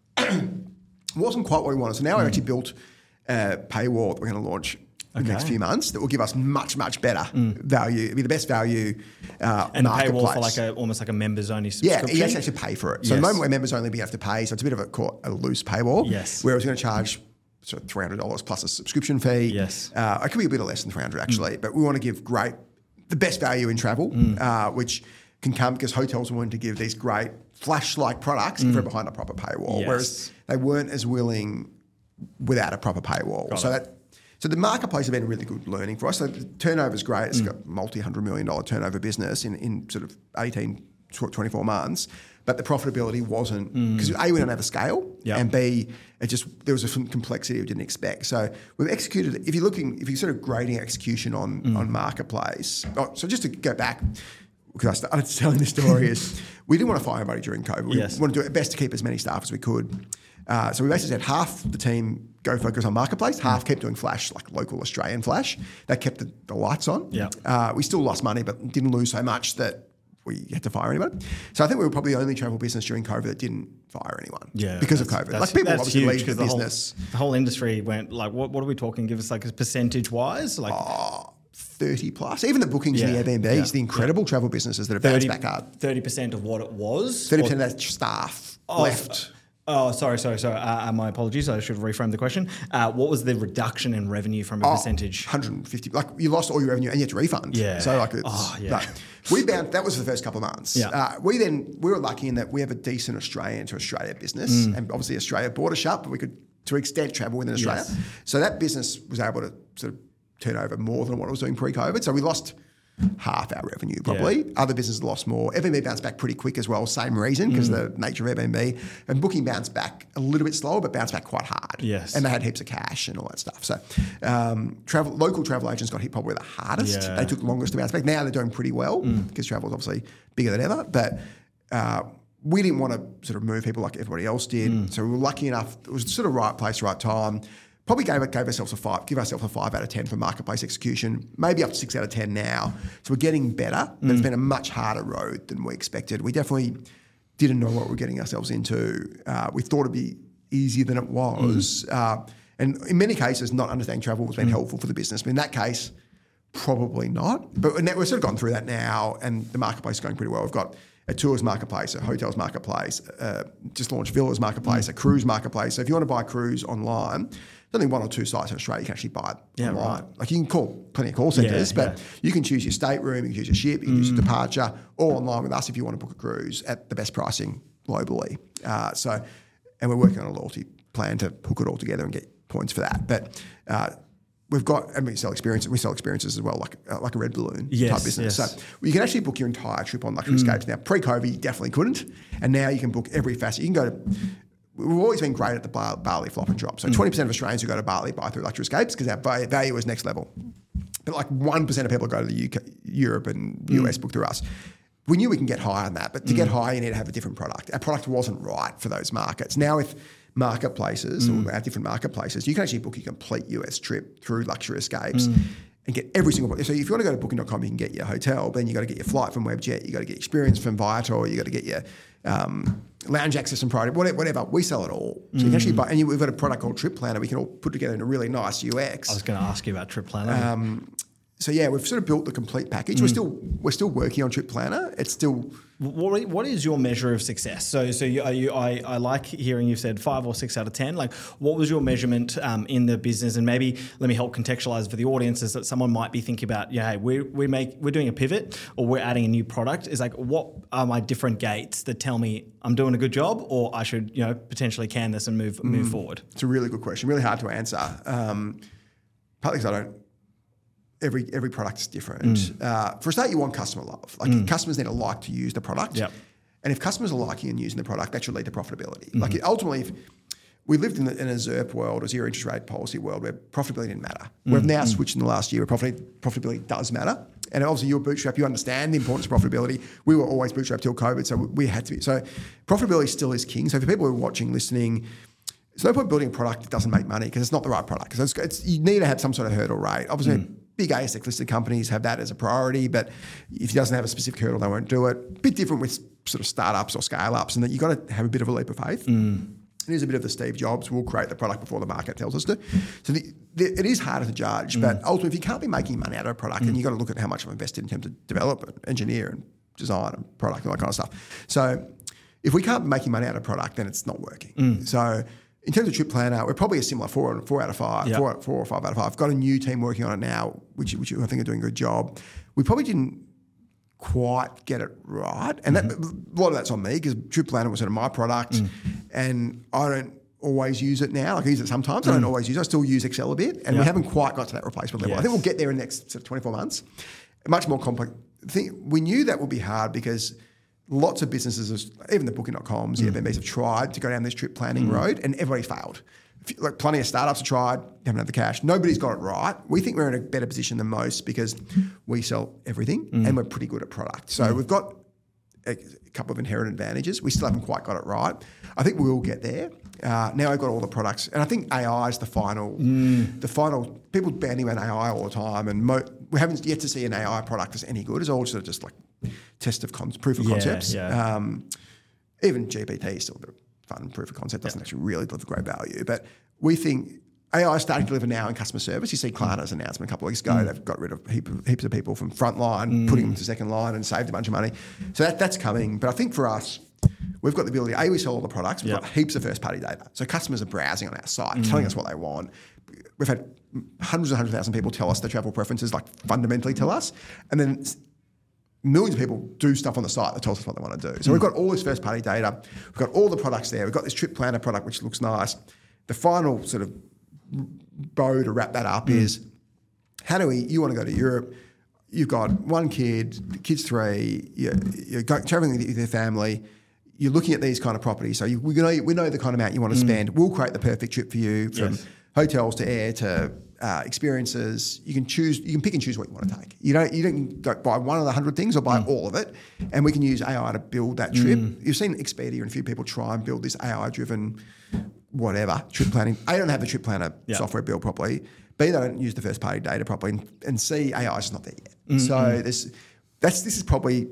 wasn't quite what we wanted. So now we've actually built a paywall that we're going to launch in the next few months that will give us much, much better value. It'll be the best value And the marketplace. paywall for almost like a members only subscription. Yeah, you actually have to pay for it. So at the moment, where members only have to pay, so it's a bit of a loose paywall. Yes. Where I was going to charge sort of $300 plus a subscription fee. Yes. It could be a bit less than $300 actually, but we want to give the best value in travel, which can come because hotels wanted to give these great flash-like products if they're behind a proper paywall, whereas they weren't as willing without a proper paywall. So the marketplace has been a really good learning for us. So the turnover is great. It's got multi-$100 million turnover business in sort of 18, 24 months. But the profitability wasn't, because A, we don't have a scale, and B, there was some complexity we didn't expect. So we've executed, if you're sort of grading execution on marketplace. So just to go back, because I started telling the story, is we didn't want to fire anybody during COVID. We wanted to do our best to keep as many staff as we could. So we basically said half the team go focus on marketplace, half kept doing flash, like local Australian flash. That kept the lights on. We still lost money, but didn't lose so much that we had to fire anyone. So I think we were probably the only travel business during COVID that didn't fire anyone because of COVID. Like people obviously leave the business. The whole industry went like, what are we talking? Give us like a percentage wise? Like 30 plus. Even the bookings in the Airbnbs, the incredible travel businesses that have bounced back hard. 30% of what it was? 30% of that staff left. Oh, sorry. My apologies. I should reframe the question. What was the reduction in revenue from a percentage? 150. Like you lost all your revenue and you had to refund. Yeah. So like we bounced. That was for the first couple of months. Yeah. We were lucky in that we have a decent Australian to Australia business, and obviously Australia border shut, but we could to an extent travel within Australia. Yes. So that business was able to sort of turn over more than what it was doing pre-COVID. So we lost half our revenue probably. Yeah. Other businesses lost more. Airbnb bounced back pretty quick as well, same reason, because the nature of Airbnb. And booking bounced back a little bit slower, but bounced back quite hard. Yes. And they had heaps of cash and all that stuff. So local travel agents got hit probably the hardest. Yeah. They took the longest to bounce back. Now they're doing pretty well because travel is obviously bigger than ever. But we didn't want to sort of move people like everybody else did. So we were lucky enough. It was sort of right place, right time. Probably give ourselves a 5 out of 10 for marketplace execution, maybe up to 6 out of 10 now. So we're getting better, but it's been a much harder road than we expected. We definitely didn't know what we were getting ourselves into. We thought it'd be easier than it was. And in many cases, not understanding travel has been helpful for the business. But in that case, probably not. But we've sort of gone through that now, and the marketplace is going pretty well. We've got a tours marketplace, a hotels marketplace, just launched villas marketplace, a cruise marketplace. So if you want to buy a cruise online, there's only 1 or 2 sites in Australia you can actually buy it online. Right. Like you can call plenty of call centres, but you can choose your stateroom, you can choose your ship, you can choose your departure, all online with us if you want to book a cruise at the best pricing globally. And we're working on a loyalty plan to hook it all together and get points for that. But we've got, and we sell experiences as well, like a Red Balloon type business. Yes. So you can actually book your entire trip on Luxury Escapes. Now, pre-COVID, you definitely couldn't. And now you can book every facet. You can go to, we've always been great at the Bali flop and drop. So 20% of Australians who go to Bali buy through Luxury Escapes because our value is next level. But like 1% of people go to the UK, Europe and US book through us. We knew we can get higher than that, but to get higher, you need to have a different product. Our product wasn't right for those markets. Now with marketplaces, or our different marketplaces, you can actually book your complete US trip through Luxury Escapes and get every single one. So if you want to go to booking.com, you can get your hotel, but then you got to get your flight from Webjet, you got to get experience from Viator, you got to get your lounge access and priority, whatever. We sell it all. So you can actually buy, and we've got a product called Trip Planner we can all put together in a really nice UX. I was going to ask you about Trip Planner. So yeah, we've sort of built the complete package. We're still working on Trip Planner. It's still. What is your measure of success? So I like hearing you've said 5 or 6 out of 10. Like, what was your measurement in the business? And maybe let me help contextualize for the audiences that someone might be thinking about. Yeah, hey, we're doing a pivot or we're adding a new product. Is like, what are my different gates that tell me I'm doing a good job, or I should potentially can this and move forward? It's a really good question. Really hard to answer. Partly because I don't. Every product is different. For a start, you want customer love. Like customers need to like to use the product. Yep. And if customers are liking and using the product, that should lead to profitability. Like ultimately, we lived in a ZIRP world, a zero interest rate policy world, where profitability didn't matter. We've now switched in the last year where profitability does matter. And obviously you're bootstrap, you understand the importance of profitability. We were always bootstrapped till COVID, so we had to be. So profitability still is king. So for people who are watching, listening, there's no point building a product that doesn't make money because it's not the right product. Because you need to have some sort of hurdle rate. Obviously, big ASX listed companies have that as a priority, but if it doesn't have a specific hurdle, they won't do it. A bit different with sort of startups or scale ups, and that you've got to have a bit of a leap of faith. It is a bit of the Steve Jobs, we'll create the product before the market tells us to. So it is harder to judge, but ultimately, if you can't be making money out of a product, then you've got to look at how much I've invested in terms of development, engineer, and design, and product, and all that kind of stuff. So if we can't be making money out of a product, then it's not working. So in terms of Trip Planner, we're probably a similar 4 out of 5, 4 or 5 out of 5. I've got a new team working on it now, which I think are doing a good job. We probably didn't quite get it right. And a lot of that's on me because Trip Planner was sort of my product and I don't always use it now. Like I use it sometimes. I don't always use it. I still use Excel a bit and we haven't quite got to that replacement level. I think we'll get there in the next sort of 24 months. Much more complex. We knew that would be hard because lots of businesses, even the Booking.coms, the Airbnbs have tried to go down this trip planning road and everybody's failed. Like plenty of startups have tried, haven't had the cash. Nobody's got it right. We think we're in a better position than most because we sell everything and we're pretty good at product. So we've got a couple of inherent advantages. We still haven't quite got it right. I think we'll get there. Now I've got all the products, and I think AI is the final. People banding around AI all the time, and we haven't yet to see an AI product that's any good. It's all sort of just like proof of concepts. Even GPT is still a bit fun. Proof of concept doesn't actually really deliver great value, but we think AI is starting to deliver now in customer service. You see Klarna's announcement a couple of weeks ago. They've got rid of heaps of people from front line, putting them to second line and saved a bunch of money. So that's coming. But I think for us, we've got the ability, we sell all the products. We've got heaps of first-party data. So customers are browsing on our site, telling us what they want. We've had hundreds and hundreds of thousand people tell us their travel preferences, like fundamentally tell us. And then millions of people do stuff on the site that tells us what they want to do. So we've got all this first-party data. We've got all the products there. We've got this Trip Planner product, which looks nice. The final sort of bow to wrap that up is you want to go to Europe, you've got one kid, the kid's 3, you're traveling with your family, you're looking at these kind of properties. So we know the kind of amount you want to spend. We'll create the perfect trip for you from hotels to air to experiences. You can pick and choose what you want to take. You don't go buy one of the 100 things or buy all of it. And we can use AI to build that trip. You've seen Expedia and a few people try and build this AI-driven whatever, trip planning. A, don't have the Trip Planner software built properly. B, they don't use the first-party data properly. And C, AI is just not there yet. So this is probably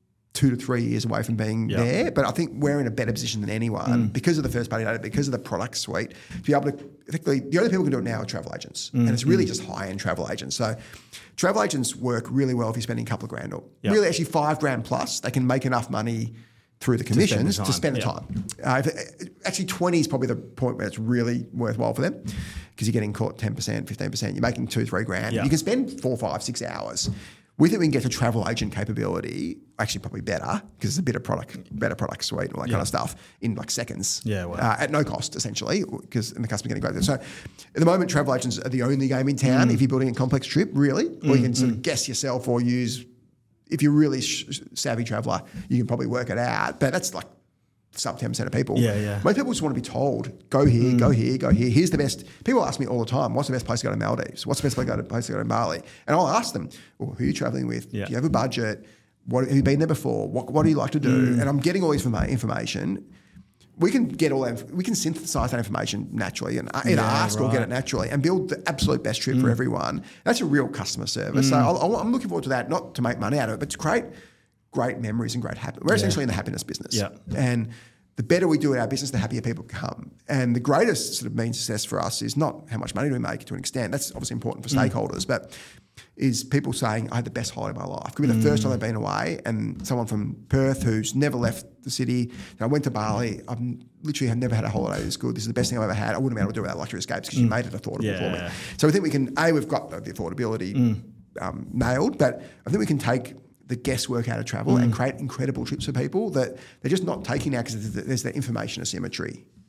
2 to 3 years away from being there. But I think we're in a better position than anyone because of the first-party data, because of the product suite, to be able to effectively, the only people who can do it now are travel agents. And it's really just high-end travel agents. So travel agents work really well if you're spending a couple of grand or really actually $5,000 plus. They can make enough money through the commissions to spend the time. Actually, 20 is probably the point where it's really worthwhile for them because you're getting caught 10%, 15%. You're making $2-3 grand. You can spend 4, 5, 6 hours. We think we can get to travel agent capability, actually probably better because it's a better product suite and all that kind of stuff in like seconds at no cost essentially because the customer's getting great. So at the moment, travel agents are the only game in town if you're building a complex trip, really, or you can sort of guess yourself or use. If you're really savvy traveller, you can probably work it out. But that's like sub 10% of people. Most people just want to be told, go here, go here, go here. Here's the best. People ask me all the time, what's the best place to go to Maldives? What's the best place to go to Bali? And I'll ask them, well, who are you travelling with? Do you have a budget? Have you been there before? What do you like to do? And I'm getting all this information. We can get all that. We can synthesize that information naturally and either ask or get it naturally and build the absolute best trip for everyone. That's a real customer service. So I'm looking forward to that, not to make money out of it, but to create great memories and great happiness. We're essentially in the happiness business. And the better we do at our business, the happier people become. And the greatest sort of means of success for us is not how much money do we make to an extent. That's obviously important for stakeholders, but is people saying, I had the best holiday of my life. Could be the first time they've been away, and someone from Perth who's never left the city. I went to Bali. I've literally have never had a holiday this good. This is the best thing I've ever had. I wouldn't be able to do without luxury escapes because you made it affordable for me. So I think we can, we've got the affordability nailed, but I think we can take the guesswork out of travel and create incredible trips for people that they're just not taking now because there's the information asymmetry.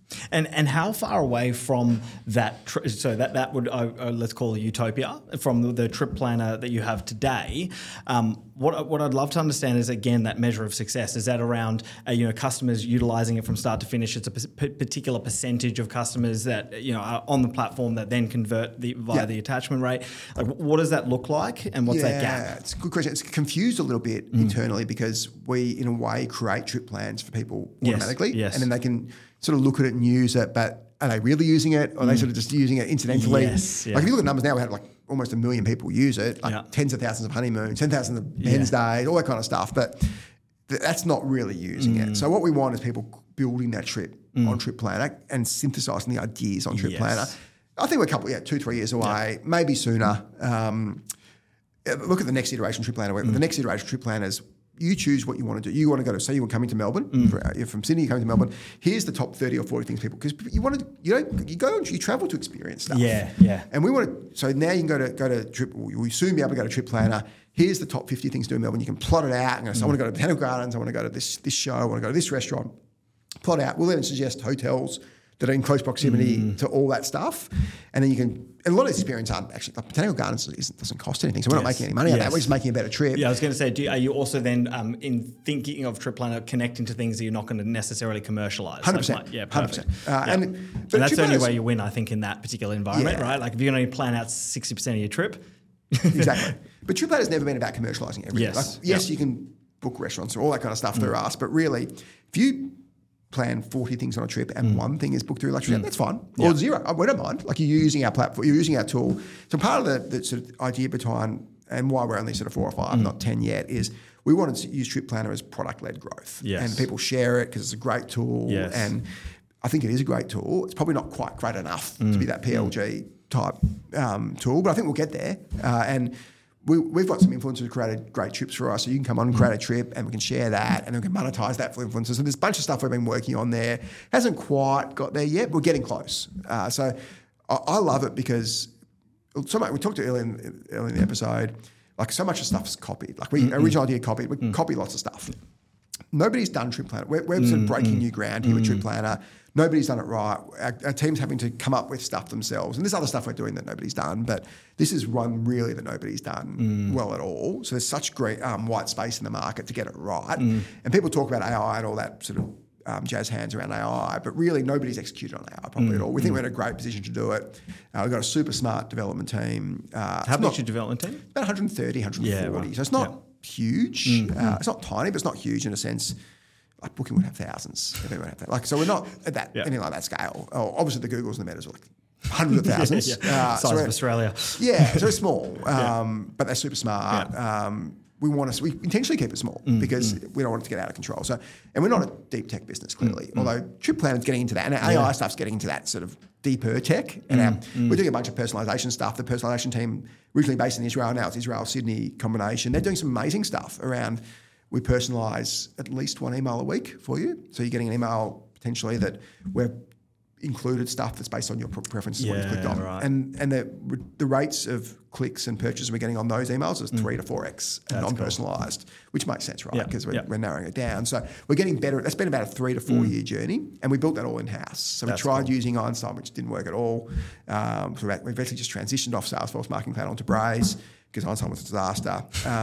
And how far away from that? So that would let's call it utopia from the trip planner that you have today. What I'd love to understand is again that measure of success. Is that around customers utilizing it from start to finish? It's a particular percentage of customers that are on the platform that then convert via the attachment rate. Like, what does that look like, and what's that gap? Yeah, it's a good question. It's confused a little bit internally because we, in a way, create trip plans for people automatically, and then they can sort of look at it and use it, but are they really using it, or are they sort of just using it incidentally? Yes, yeah. Like if you look at numbers now, we had like almost 1 million people use it, like tens of thousands of honeymoons, 10,000 of hens days, all that kind of stuff, but that's not really using it. So what we want is people building that trip on Trip Planner and synthesising the ideas on Trip Planner. I think we're 2-3 years away, maybe sooner. Look at the next iteration Trip Planner. The next iteration Trip Planner is you choose what you want to do. You want to go to, say you were coming to Melbourne, you're from Sydney, you're coming to Melbourne. Here's the top 30 or 40 things people, because you travel to experience stuff. Yeah. And we want to, so now you can go to Trip, we'll soon be able to go to Trip Planner. Here's the top 50 things to do in Melbourne. You can plot it out and go, so I want to go to Botanical Gardens, I want to go to this show, I want to go to this restaurant. Plot out. We'll then suggest hotels that are in close proximity to all that stuff. And then you can, and a lot of this experience aren't actually, like Botanical Gardens doesn't cost anything. So we're not making any money on that. We're just making a better trip. Yeah, I was going to say, are you also then, in thinking of Trip Planner, connecting to things that you're not going to necessarily commercialise? 100%. Yeah, perfect. 100%. And that's the only way you win, I think, in that particular environment, right? Like if you're going to plan out 60% of your trip. Exactly. But Trip Planner's never been about commercialising everything. Yes. You can book restaurants or all that kind of stuff through us, but really, if you plan 40 things on a trip and one thing is booked through Luxury, that's fine. Or zero. We don't mind. Like you're using our platform, you're using our tool. So part of the sort of idea behind and why we're only sort of 4 or 5, not 10 yet, is we wanted to use Trip Planner as product-led growth. Yes. And people share it because it's a great tool. Yes. And I think it is a great tool. It's probably not quite great enough to be that PLG type tool, but I think we'll get there. And we've got some influencers who created great trips for us, so you can come on and create a trip and we can share that and then we can monetize that for influencers. So there's a bunch of stuff we've been working on there. Hasn't quite got there yet, but we're getting close. So I love it because so much, we talked earlier in the episode, like so much of stuff's copied. Like we original idea copied, we copy lots of stuff. Nobody's done Trip Planner. We're sort of breaking new ground here with Trip Planner. Nobody's done it right. Our team's having to come up with stuff themselves. And there's other stuff we're doing that nobody's done, but this is one really that nobody's done well at all. So there's such great white space in the market to get it right. And people talk about AI and all that sort of jazz hands around AI, but really nobody's executed on AI properly at all. We think we're in a great position to do it. We've got a super smart development team. How big's your development team? About 130, 140. Yeah, right. So it's not huge. It's not tiny, but it's not huge in a sense. Like Booking would have thousands. If everyone had that. Like, so we're not at that anything like that scale. Oh, obviously, the Googles and the Metas are like hundreds of thousands. Size of Australia. Yeah, so it's small, but they're super smart. We intentionally keep it small because we don't want it to get out of control. So, and we're not a deep tech business clearly, although Trip Planner's getting into that, and our AI stuff's getting into that sort of deeper tech. And we're doing a bunch of personalization stuff. The personalization team, originally based in Israel, now it's Israel-Sydney combination. They're doing some amazing stuff around. We personalise at least one email a week for you. So you're getting an email potentially that we've included stuff that's based on your preferences, what you've clicked on. Right. And the rates of clicks and purchases we're getting on those emails is 3 to 4x non-personalised, which makes sense, right? Because we're narrowing it down. So we're getting better. That's been about a 3 to 4 year journey, and we built that all in-house. So we tried using Einstein, which didn't work at all. So we've actually just transitioned off Salesforce Marketing Cloud onto Braze because Einstein was a disaster.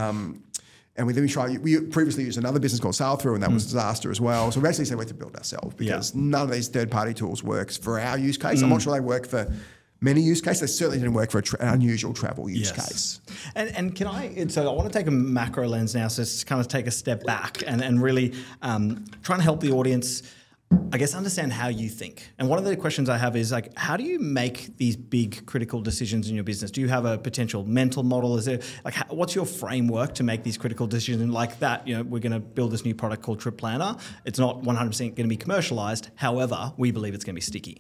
And we previously used another business called Sailthrough, and that was a disaster as well. So we actually said we had to build ourselves because none of these third-party tools works for our use case. I'm not sure they work for many use cases. They certainly didn't work for an unusual travel use case. And can so I want to take a macro lens now, so just kind of take a step back and really try and help the audience, I guess, understand how you think. And one of the questions I have is like, how do you make these big critical decisions in your business? Do you have a potential mental model? Is there like, what's your framework to make these critical decisions like that? We're going to build this new product called Trip Planner. It's not 100% going to be commercialized. However, we believe it's going to be sticky.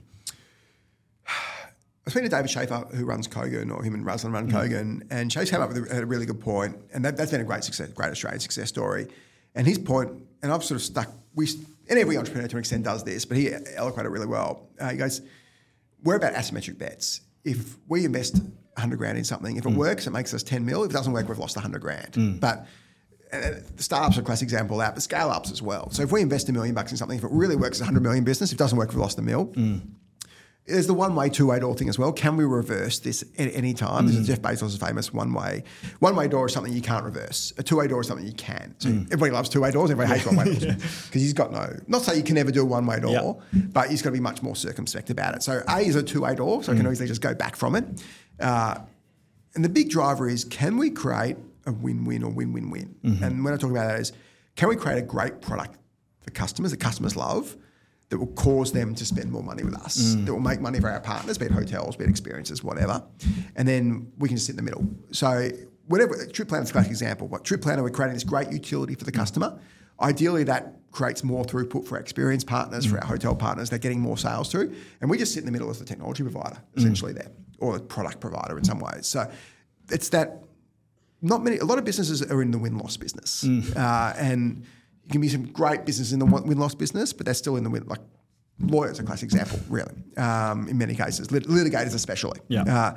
I was speaking to David Schaefer, who runs Kogan, or him and Ruslan run Kogan, and Chase came up with a really good point, and that's been a great Australian success story. And his point, and I've sort of stuck, and every entrepreneur to an extent does this, but he eloquated it really well. He goes, we're about asymmetric bets. If we invest 100 grand in something, if it works, it makes us 10 mil. If it doesn't work, we've lost 100 grand. But startups are a classic example of that, but scale ups as well. So if we invest $1 million in something, if it really works, $100 million business. If it doesn't work, we've lost $1 million. There's the one way, two way door thing as well. Can we reverse this at any time? This is Jeff Bezos' famous one way. One way door is something you can't reverse. A two way door is something you can. So everybody loves two way doors. Everybody hates one way doors because he's got not say you can never do a one way door, but he's got to be much more circumspect about it. So A is a two way door, so I can easily just go back from it. And the big driver is, can we create a win-win or win-win-win? And when I talk about that is, can we create a great product for customers that customers love, that will cause them to spend more money with us, that will make money for our partners, be it hotels, be it experiences, whatever. And then we can just sit in the middle. So whatever, Trip Planner is a classic example. But Trip Planner, we're creating this great utility for the customer. Ideally, that creates more throughput for our experience partners, for our hotel partners. They're getting more sales through. And we just sit in the middle as the technology provider, essentially there, or the product provider in some ways. So it's that a lot of businesses are in the win-loss business. And you can be some great business in the win-loss business, but they're still in the win. Like lawyers are a classic example, really, in many cases. Litigators especially. Yeah.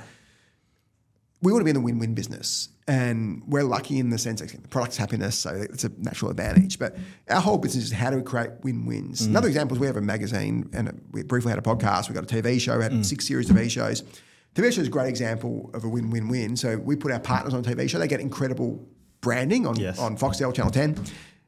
We want to be in the win-win business. And we're lucky in the sense that the product's happiness, so it's a natural advantage. But our whole business is how do we create win-wins. Another example is we have a magazine, and we briefly had a podcast. We got a TV show, we had 6 series of TV shows. TV show is a great example of a win-win-win. So we put our partners on a TV show. They get incredible branding on Foxtel, Channel 10.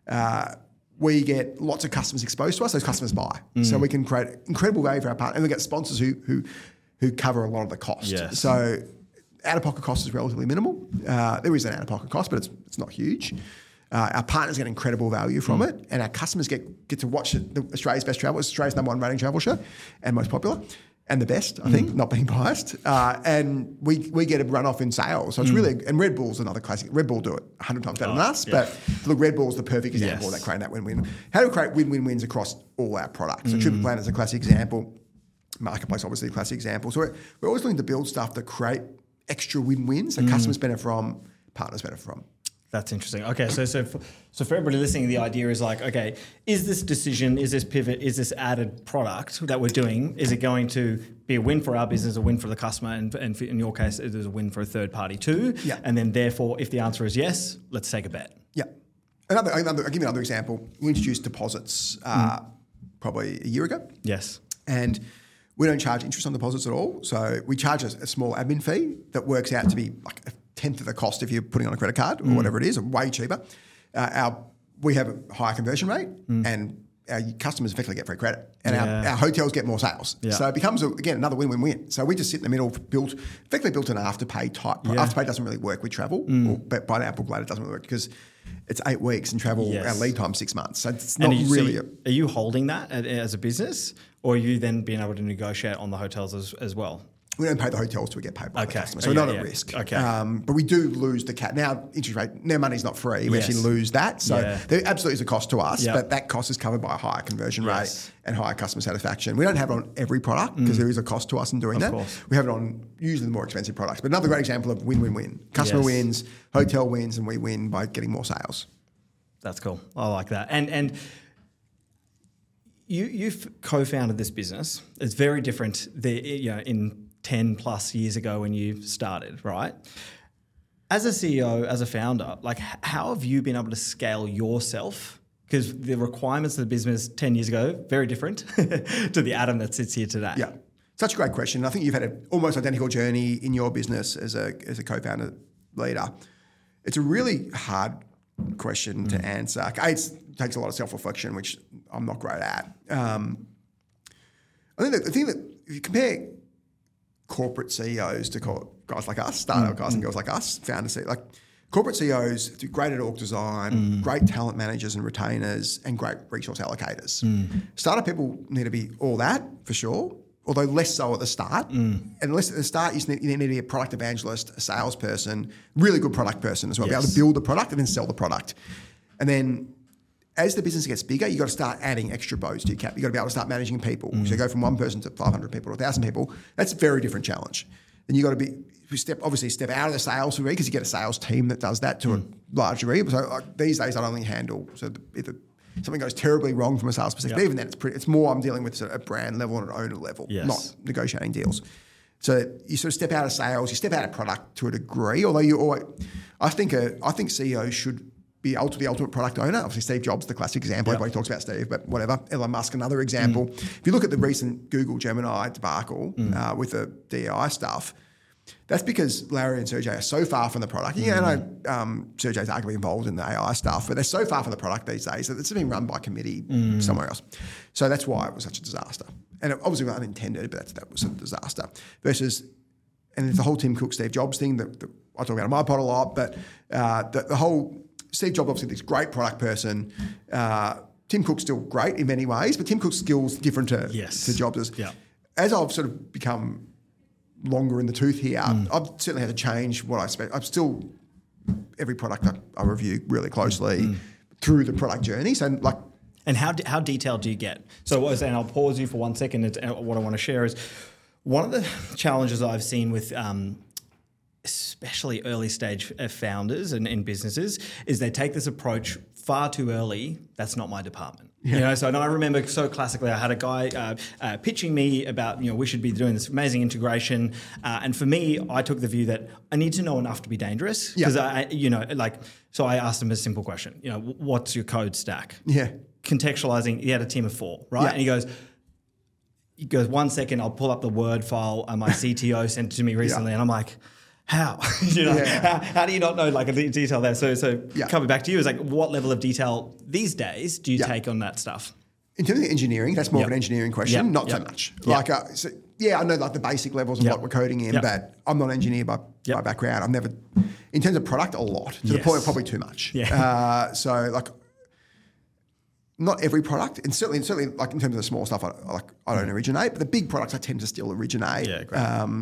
We get lots of customers exposed to us. Those customers buy. So we can create incredible value for our partner. And we get sponsors who cover a lot of the cost. Yes. So out-of-pocket cost is relatively minimal. There is an out-of-pocket cost, but it's not huge. Our partners get incredible value from it, and our customers get to watch Australia's Best Travel. It's Australia's #1 rating travel show and most popular. And the best, I think, not being biased. And we get a run-off in sales. So it's really, and Red Bull's another classic. Red Bull do it 100 times better than us. Yeah. But look, Red Bull's the perfect example of that, creating that win-win. How do we create win-win-wins across all our products? So Trip Planner is a classic example. Marketplace, obviously, a classic example. So we're always looking to build stuff that create extra win-wins that customers benefit from, partners benefit from. That's interesting. Okay, so for everybody listening, the idea is like, okay, is this decision, is this pivot, is this added product that we're doing, is it going to be a win for our business, a win for the customer, and in your case, it is a win for a third party too? Yeah. And then therefore, if the answer is yes, let's take a bet. Yeah. I'll give you another example. We introduced deposits probably a year ago. Yes. And we don't charge interest on deposits at all. So we charge a small admin fee that works out to be like a tenth of the cost if you're putting on a credit card or whatever it is, or way cheaper. We have a higher conversion rate, and our customers effectively get free credit, and our hotels get more sales. Yeah. So it becomes again another win-win-win. So we just sit in the middle, effectively built an afterpay type. Yeah. Afterpay doesn't really work with travel, but by our book later it doesn't really work because it's 8 weeks and travel. Our lead time 6 months. So it's not really. Are you holding that as a business, or are you then being able to negotiate on the hotels as well? We don't pay the hotels till we get paid by the customer. So we're not at risk. Okay. But we do lose the now interest rate. Now money's not free. We actually lose that. So there absolutely is a cost to us, but that cost is covered by a higher conversion rate and higher customer satisfaction. We don't have it on every product because there is a cost to us in doing that. Course. We have it on usually the more expensive products. But another great example of win-win-win. Customer wins, hotel wins, and we win by getting more sales. That's cool. I like that. And you've co-founded this business. It's very different in 10 plus years ago when you started, right? As a CEO, as a founder, like how have you been able to scale yourself? Because the requirements of the business 10 years ago, very different to the Adam that sits here today. Yeah, such a great question. I think you've had an almost identical journey in your business as a co-founder leader. It's a really hard question to answer. It takes a lot of self-reflection, which I'm not great at. I think the thing that if you compare corporate CEOs to guys like us, startup guys and girls like us, founders, like corporate CEOs do great at org design, great talent managers and retainers, and great resource allocators. Startup people need to be all that for sure, although less so at the start. And less at the start, you need to be a product evangelist, a salesperson, really good product person as well, be able to build the product and then sell the product. And then as the business gets bigger, you've got to start adding extra bows to your cap. You've got to be able to start managing people. So you go from 1 person to 500 people to 1,000 people. That's a very different challenge. And you've got to step out of the sales degree because you get a sales team that does that to a large degree. So these days, I only handle. So if something goes terribly wrong from a sales perspective, even then it's more I'm dealing with at a brand level and an owner level, not negotiating deals. So you sort of step out of sales, you step out of product to a degree. Although I think CEOs should be the ultimate product owner. Obviously, Steve Jobs, the classic example. Everybody talks about Steve, but whatever. Elon Musk, another example. If you look at the recent Google Gemini debacle with the DEI stuff, that's because Larry and Sergey are so far from the product. Yeah, I know Sergey's arguably involved in the AI stuff, but they're so far from the product these days that it's being run by committee somewhere else. So that's why it was such a disaster. And it obviously was unintended, but that was a disaster. Versus, and it's the whole Tim Cook, Steve Jobs thing that I talk about on my pod a lot, but the whole Steve Jobs, obviously this great product person. Tim Cook's still great in many ways, but Tim Cook's skills different to Jobs's. Yeah. As I've sort of become longer in the tooth here, I've certainly had to change what I expect. I'm still, every product I review really closely through the product journey. So like, and how detailed do you get? So and I'll pause you for 1 second. What I want to share is one of the challenges I've seen with especially early stage founders and businesses is they take this approach far too early. That's not my department. Yeah. You know, so and I remember so classically, I had a guy pitching me about, we should be doing this amazing integration. And for me, I took the view that I need to know enough to be dangerous. Because so I asked him a simple question, what's your code stack? Yeah. Contextualizing, he had a team of 4, right? Yeah. And he goes, 1 second, I'll pull up the Word file my CTO sent it to me recently. And I'm like, how? How do you not know like a detail there? So coming back to you, is like what level of detail these days do you take on that stuff? In terms of engineering, that's more of an engineering question, not so much. Like, I know like the basic levels of what we're coding in, but I'm not an engineer by background. I've never, in terms of product, a lot to the point of probably too much. Yeah. So like, not every product, and certainly like in terms of the small stuff, I don't originate, but the big products I tend to still originate. Yeah, great.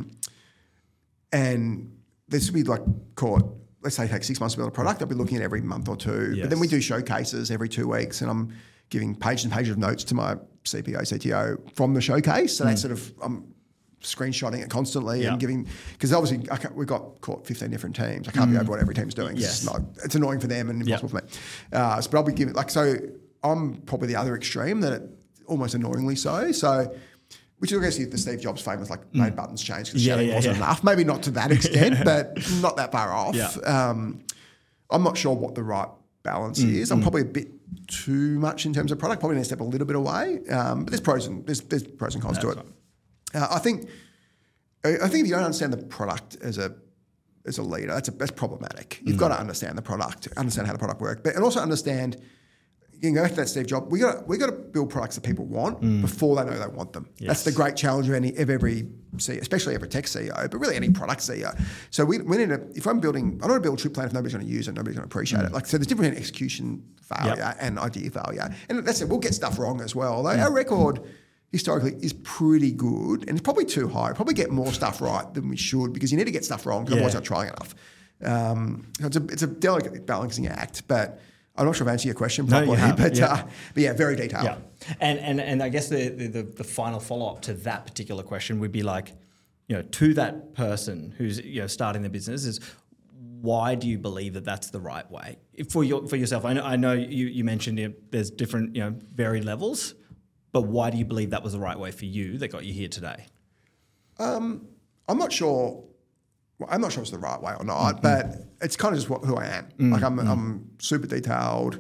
And this would be like let's say it takes 6 months to build a product. I'll be looking at every month or two. Yes. But then we do showcases every 2 weeks, and I'm giving pages and pages of notes to my CPO, CTO from the showcase. So that's sort of, I'm screenshotting it constantly and giving, because obviously we've got 15 different teams. I can't be over what every team's doing. Yes. It's annoying for them and impossible for me. But I'll be giving, so I'm probably the other extreme, that almost annoyingly so. So, which is, I guess, the Steve Jobs famous, made buttons change because shouting wasn't enough. Maybe not to that extent, but not that far off. Yeah. I'm not sure what the right balance is. I'm probably a bit too much in terms of product. Probably need to step a little bit away. But there's pros and cons to it. I think if you don't understand the product as a leader, that's problematic. You've got to understand the product, understand how the product works, and also understand. You can go back to that Steve Jobs. We got to build products that people want before they know they want them. Yes. That's the great challenge of every CEO, especially every tech CEO, but really any product CEO. So we need to. If I'm building, I don't want to build a trip plan if nobody's going to use it, nobody's going to appreciate it. So there's different between execution failure and idea failure, and that's it. We'll get stuff wrong as well. Although our record historically is pretty good, and it's probably too high. We probably get more stuff right than we should because you need to get stuff wrong because otherwise you're not trying enough. It's a delicate balancing act, but. I'm not sure I've answered your question properly, but very detailed. Yeah. And I guess the final follow-up to that particular question would be like, to that person who's starting the business is, why do you believe that that's the right way for yourself? I know you mentioned there's different varied levels, but why do you believe that was the right way for you that got you here today? I'm not sure. Well, I'm not sure it's the right way or not, but it's kind of just who I am. I'm super detailed,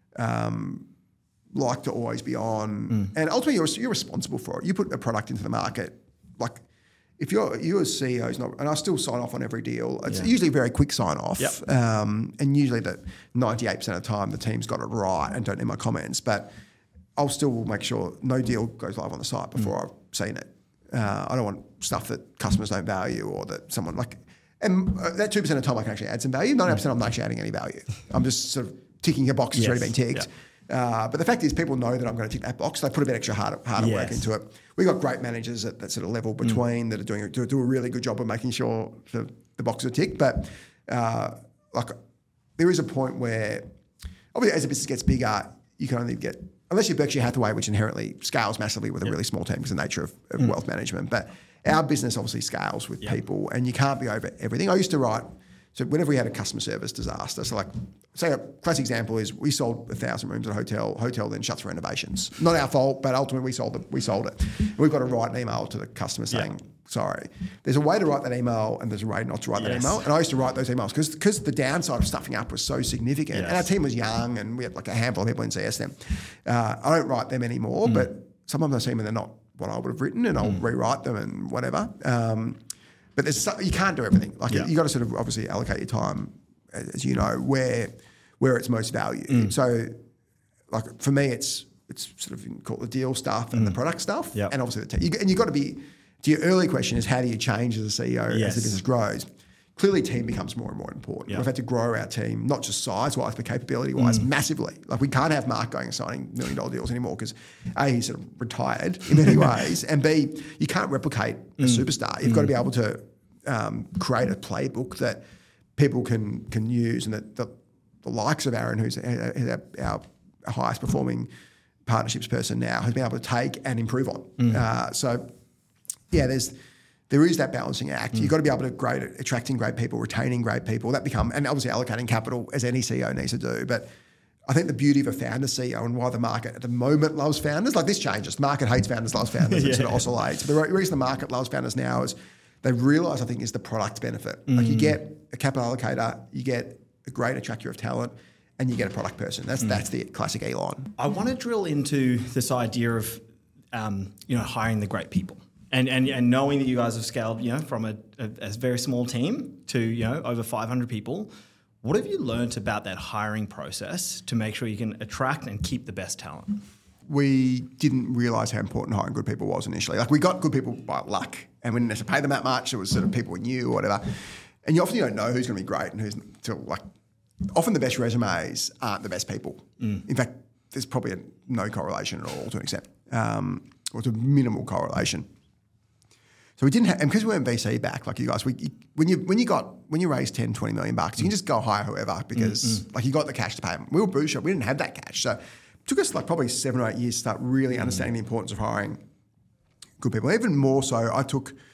like to always be on, and ultimately you're responsible for it. You put a product into the market, like if you as CEO is not, and I still sign off on every deal. It's usually a very quick sign off, and usually that 98% of the time the team's got it right and don't need my comments, but I'll still make sure no deal goes live on the site before I've seen it. I don't want stuff that customers don't value or that someone and that 2% of the time I can actually add some value. 99% I'm not actually adding any value. I'm just sort of ticking a box that's already been ticked. Yeah. But the fact is people know that I'm going to tick that box. They put a bit extra harder work into it. We've got great managers at that sort of level between that are do a really good job of making sure the boxes are ticked. But there is a point where obviously as a business gets bigger, you can only get, unless you're Berkshire Hathaway, which inherently scales massively with a really small team because of the nature of wealth management. But our business obviously scales with people and you can't be over everything. I used to write So whenever we had a customer service disaster, so like, say a classic example is we sold 1,000 rooms at a hotel then shuts for renovations. Not our fault, but ultimately we sold it. And we've got to write an email to the customer saying, sorry. There's a way to write that email and there's a way not to write that email. And I used to write those emails because the downside of stuffing up was so significant. And our team was young and we had like a handful of people in CS then. I don't write them anymore, but sometimes I see them and they're not what I would have written and I'll rewrite them and whatever. But you can't do everything. Like you got to sort of obviously allocate your time, as you know, where it's most valued. So, like for me, it's sort of called the deal stuff and the product stuff, and obviously the team. And you've got to be. To your earlier question is how do you change as a CEO as the business grows? Clearly, team becomes more and more important. We've had to grow our team, not just size-wise, but capability-wise, massively. Like we can't have Mark going and signing $1 million deals anymore because A, he's sort of retired in many ways, and B, you can't replicate a superstar. You've got to be able to create a playbook that people can use, and that the likes of Aaron, who's our highest performing partnerships person now, has been able to take and improve on. So, yeah, there is that balancing act. You've got to be able to attracting great people, retaining great people. And obviously allocating capital as any CEO needs to do. But I think the beauty of a founder CEO and why the market at the moment loves founders, like this changes. The market hates founders, loves founders. It sort of oscillates. But the reason the market loves founders now is they realise, I think, is the product benefit. Like you get a capital allocator, you get a great attractor of talent, and you get a product person. That's the classic Elon. I want to drill into this idea of hiring the great people. And knowing that you guys have scaled, from a very small team to, over 500 people, what have you learnt about that hiring process to make sure you can attract and keep the best talent? We didn't realise how important hiring good people was initially. Like we got good people by luck and we didn't have to pay them that much. It was sort of people we knew or whatever. And you often don't know who's going to be great and who's often the best resumes aren't the best people. In fact, there's probably no correlation at all to an extent, or to minimal correlation. So we didn't have, and because we weren't VC back like you guys, when you raise 10, 20 million bucks, you can just go hire whoever because you got the cash to pay them. We were bootstrap, we didn't have that cash. So it took us probably 7 or 8 years to start really understanding the importance of hiring good people. Even more so, I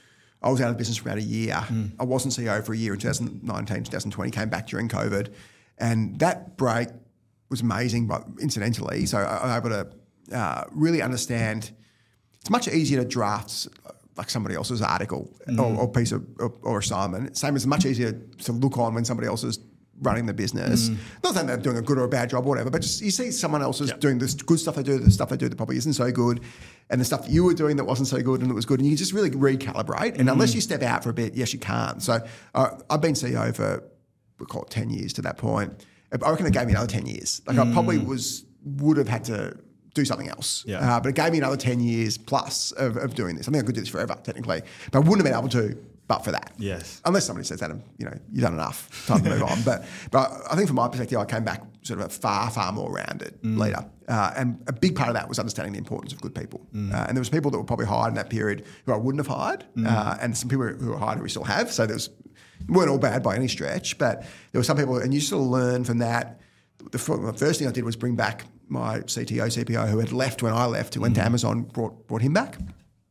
was out of business for about a year. I wasn't CEO for a year in 2019, 2020, came back during COVID. And that break was amazing, but incidentally. So I was able to really understand, it's much easier to draft like somebody else's article or piece of or assignment. Same as much easier to look on when somebody else is running the business. Not saying they're doing a good or a bad job or whatever, but just you see someone else is doing this good stuff they do, the stuff they do that probably isn't so good, and the stuff that you were doing that wasn't so good and it was good, and you just really recalibrate. And unless you step out for a bit, yes, you can't. So I've been CEO for, we'll call it 10 years to that point. I reckon it gave me another 10 years. Like I probably would have had to do something else. But it gave me another 10 years plus of doing this. I think I could do this forever, technically. But I wouldn't have been able to but for that. Yes. Unless somebody says that, you've done enough, time to move on. But I think from my perspective, I came back sort of a far, far more rounded leader. And a big part of that was understanding the importance of good people. And there was people that were probably hired in that period who I wouldn't have hired. And some people who were hired who we still have. So weren't all bad by any stretch, but there were some people, and you sort of learn from that. The first thing I did was bring back my CTO, CPO, who had left when I left, who went to Amazon, brought him back.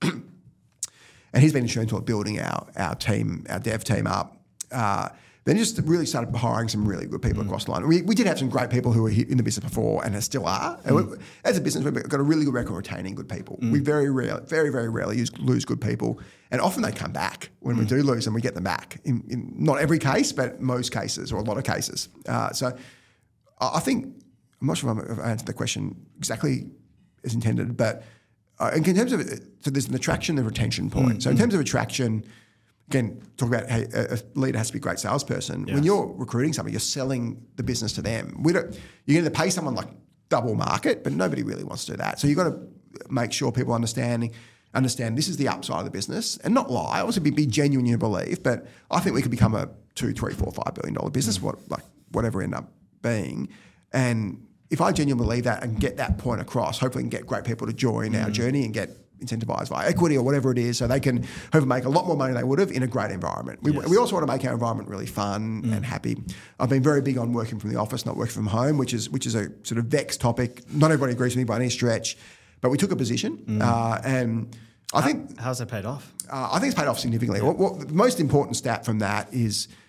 And he's been instrumental at building our team, our dev team up. Then just really started hiring some really good people across the line. We did have some great people who were in the business before and still are. As a business, we've got a really good record of retaining good people. We very, very rarely lose good people. And often they come back when we do lose them, we get them back. In not every case, but most cases or a lot of cases. So I think, I'm not sure if I answered the question exactly as intended, but in terms of, so there's an attraction and retention point. So in terms of attraction, again, talk about hey, a leader has to be a great salesperson. Yes. When you're recruiting somebody, you're selling the business to them. You're going to pay someone like double market, but nobody really wants to do that. So you've got to make sure people understand this is the upside of the business and not lie. Obviously, be genuine in your belief, but I think we could become a $2, $3, $4, $5 billion business, whatever end up being. And if I genuinely believe that and get that point across, hopefully we can get great people to join our journey and get incentivized via equity or whatever it is, so they can hopefully make a lot more money than they would have in a great environment. We also want to make our environment really fun and happy. I've been very big on working from the office, not working from home, which is a sort of vexed topic. Not everybody agrees with me by any stretch, but we took a position and I think... How's that paid off? I think it's paid off significantly. The most important stat from that is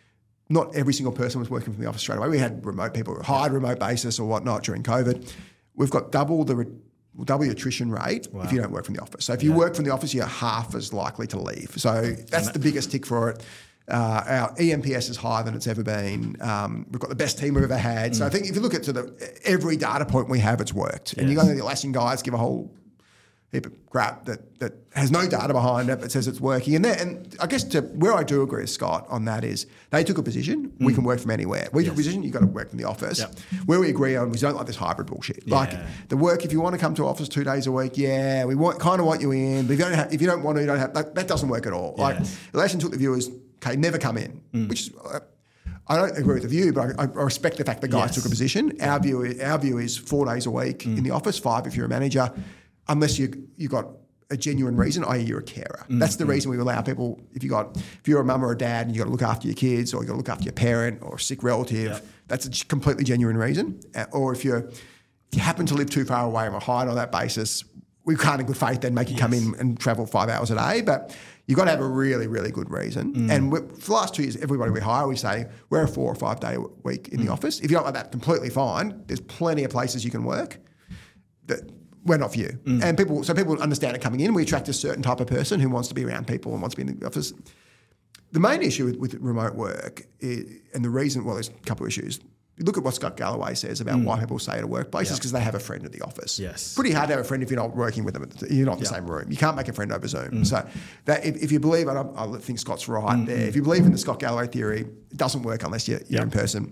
not every single person was working from the office straight away. We had remote people, hired remote basis or whatnot during COVID. We've got double the attrition rate if you don't work from the office. So if you work from the office, you're half as likely to leave. So that's the biggest tick for it. Our EMPS is higher than it's ever been. We've got the best team we've ever had. So I think if you look at every data point we have, it's worked. And you go to the Atlassian guys, give a whole heap of crap that has no data behind it that says it's working. And I guess where I do agree with Scott on that is they took a position, we can work from anywhere. We took a position, you've got to work from the office. Yep. Where we agree on, we don't like this hybrid bullshit. Yeah. Like the work, if you want to come to office 2 days a week, we kind of want you in, but if you don't want to, you don't have, that doesn't work at all. Like Atlassian took the view as, okay, never come in, which is, I don't agree with the view, but I respect the fact the guys took a position. Our view is 4 days a week in the office, 5 if you're a manager, unless you got a genuine reason, i.e. you're a carer. That's the reason we allow people, if you're a mum or a dad and you've got to look after your kids or you've got to look after your parent or a sick relative, that's a completely genuine reason. Or if you happen to live too far away and we're hired on that basis, we can't in good faith then make you come in and travel 5 hours a day, but you've got to have a really, really good reason. And for the last 2 years, everybody we hire, we say, we're a 4 or 5 day week in the office. If you don't like that, completely fine. There's plenty of places you can work that we're not for you. And people understand it coming in. We attract a certain type of person who wants to be around people and wants to be in the office. The main issue with remote work and the reason, there's a couple of issues. You look at what Scott Galloway says about why people stay at a workplace is because they have a friend at the office. Yes. Pretty hard to have a friend if you're not working with them. You're not in the same room. You can't make a friend over Zoom. So that if you believe, and I think Scott's right there, if you believe in the Scott Galloway theory, it doesn't work unless you're in person.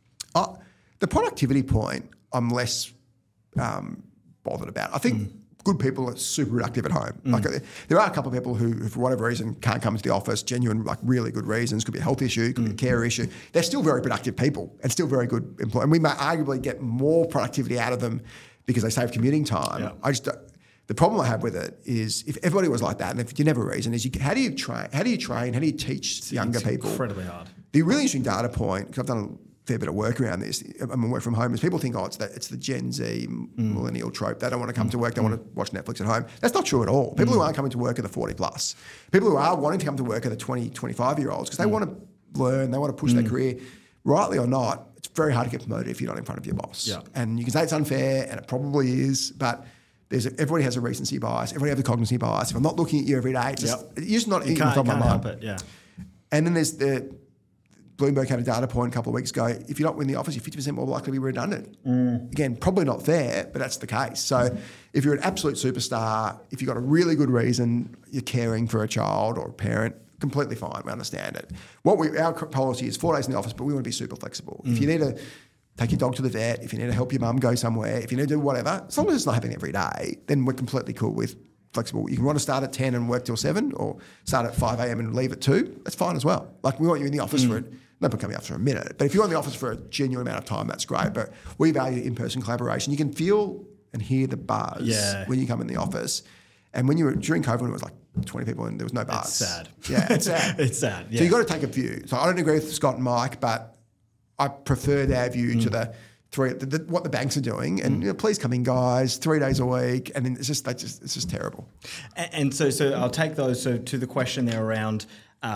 The productivity point, I'm less bothered about. I think good people are super productive at home. Like there are a couple of people who, for whatever reason, can't come into the office, genuine, like really good reasons. Could be a health issue, could be a care issue. They're still very productive people and still very good employees. And we may arguably get more productivity out of them because they save commuting time. The problem I have with it is if everybody was like that, and if you never reason, is how do you train? How do you teach younger people? Incredibly hard. The really interesting data point, because I've done fair bit of work around this. Work from home is people think, it's the Gen Z millennial trope. They don't want to come to work. They want to watch Netflix at home. That's not true at all. People who aren't coming to work are the 40 plus. People who are wanting to come to work are the 20, 25-year-olds because they want to learn, they want to push their career. Rightly or not, it's very hard to get promoted if you're not in front of your boss. Yeah. And you can say it's unfair, and it probably is, but everybody has a recency bias. Everybody has a cognitive bias. If I'm not looking at you every day, you're just not in front of my mind. Help it, And then there's Bloomberg had a data point a couple of weeks ago. If you're not in the office, you're 50% more likely to be redundant. Again, probably not fair, but that's the case. So if you're an absolute superstar, if you've got a really good reason, you're caring for a child or a parent, completely fine. We understand it. Our policy is 4 days in the office, but we want to be super flexible. If you need to take your dog to the vet, if you need to help your mum go somewhere, if you need to do whatever, as long as it's not happening every day, then we're completely cool with flexible. You can want to start at 10 and work till 7 or start at 5 a.m. and leave at 2. That's fine as well. Like we want you in the office for it. No point coming up for a minute. But if you're in the office for a genuine amount of time, that's great. But we value in-person collaboration. You can feel and hear the buzz when you come in the office. And when during COVID, when it was like 20 people and there was no buzz. It's sad. Yeah, it's sad. It's sad. Yeah. So you've got to take a view. So I don't agree with Scott and Mike, but I prefer their view to what the banks are doing. And please come in, guys, 3 days a week. And then it's just terrible. And so I'll take those. So to the question there around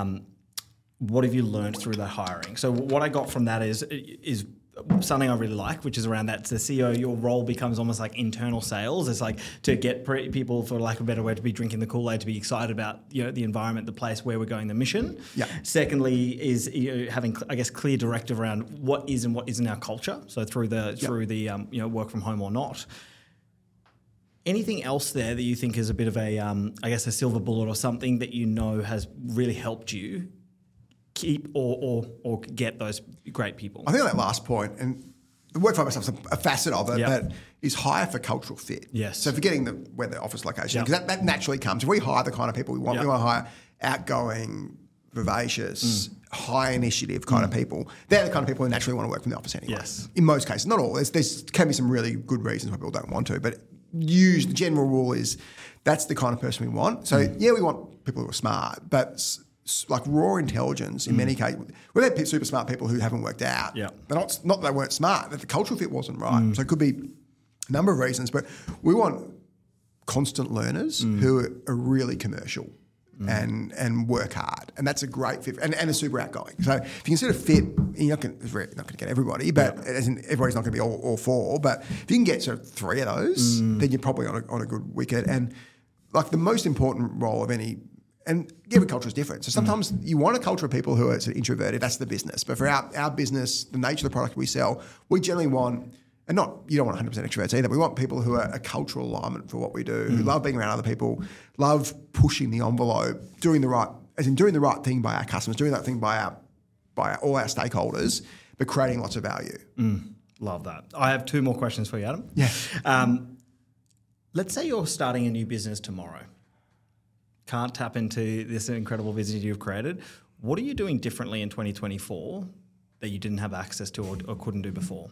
what have you learned through that hiring? So what I got from that is something I really like, which is around that the CEO, your role becomes almost like internal sales. It's like to get people, for lack of a better word, to be drinking the Kool-Aid, to be excited about the environment, the place, where we're going, the mission. Yeah. Secondly is having, I guess, clear directive around what is and what isn't our culture. So through the work from home or not. Anything else there that you think is a bit of a a silver bullet or something that has really helped you keep or get those great people? I think on that last point, and the work from home stuff's a facet of it, but is hire for cultural fit. Yes. So forgetting where the office location, because that naturally comes. If we hire the kind of people we want, we want to hire outgoing, vivacious, high initiative kind of people. They're the kind of people who naturally want to work from the office anyway. Yes. In most cases, not all. There can be some really good reasons why people don't want to, but the general rule is that's the kind of person we want. So we want people who are smart, but like raw intelligence in many cases. We've had super smart people who haven't worked out. Yeah. They're not that they weren't smart, that the cultural fit wasn't right. So it could be a number of reasons, but we want constant learners who are really commercial. and work hard. And that's a great fit. And are super outgoing. So if you can sort of fit, you're not going to get everybody, but as in everybody's not going to be all four. But if you can get sort of three of those, then you're probably on a good wicket. And like the most important role of any, and every culture is different. So sometimes you want a culture of people who are sort of introverted. That's the business. But for our business, the nature of the product we sell, we generally want, and you don't want 100% extroverts either. We want people who are a cultural alignment for what we do, who love being around other people, love pushing the envelope, doing the right thing by our customers, doing that thing by all our stakeholders, but creating lots of value. Love that. I have two more questions for you, Adam. Yeah. Let's say you're starting a new business tomorrow. Can't tap into this incredible business you've created. What are you doing differently in 2024 that you didn't have access to or couldn't do before?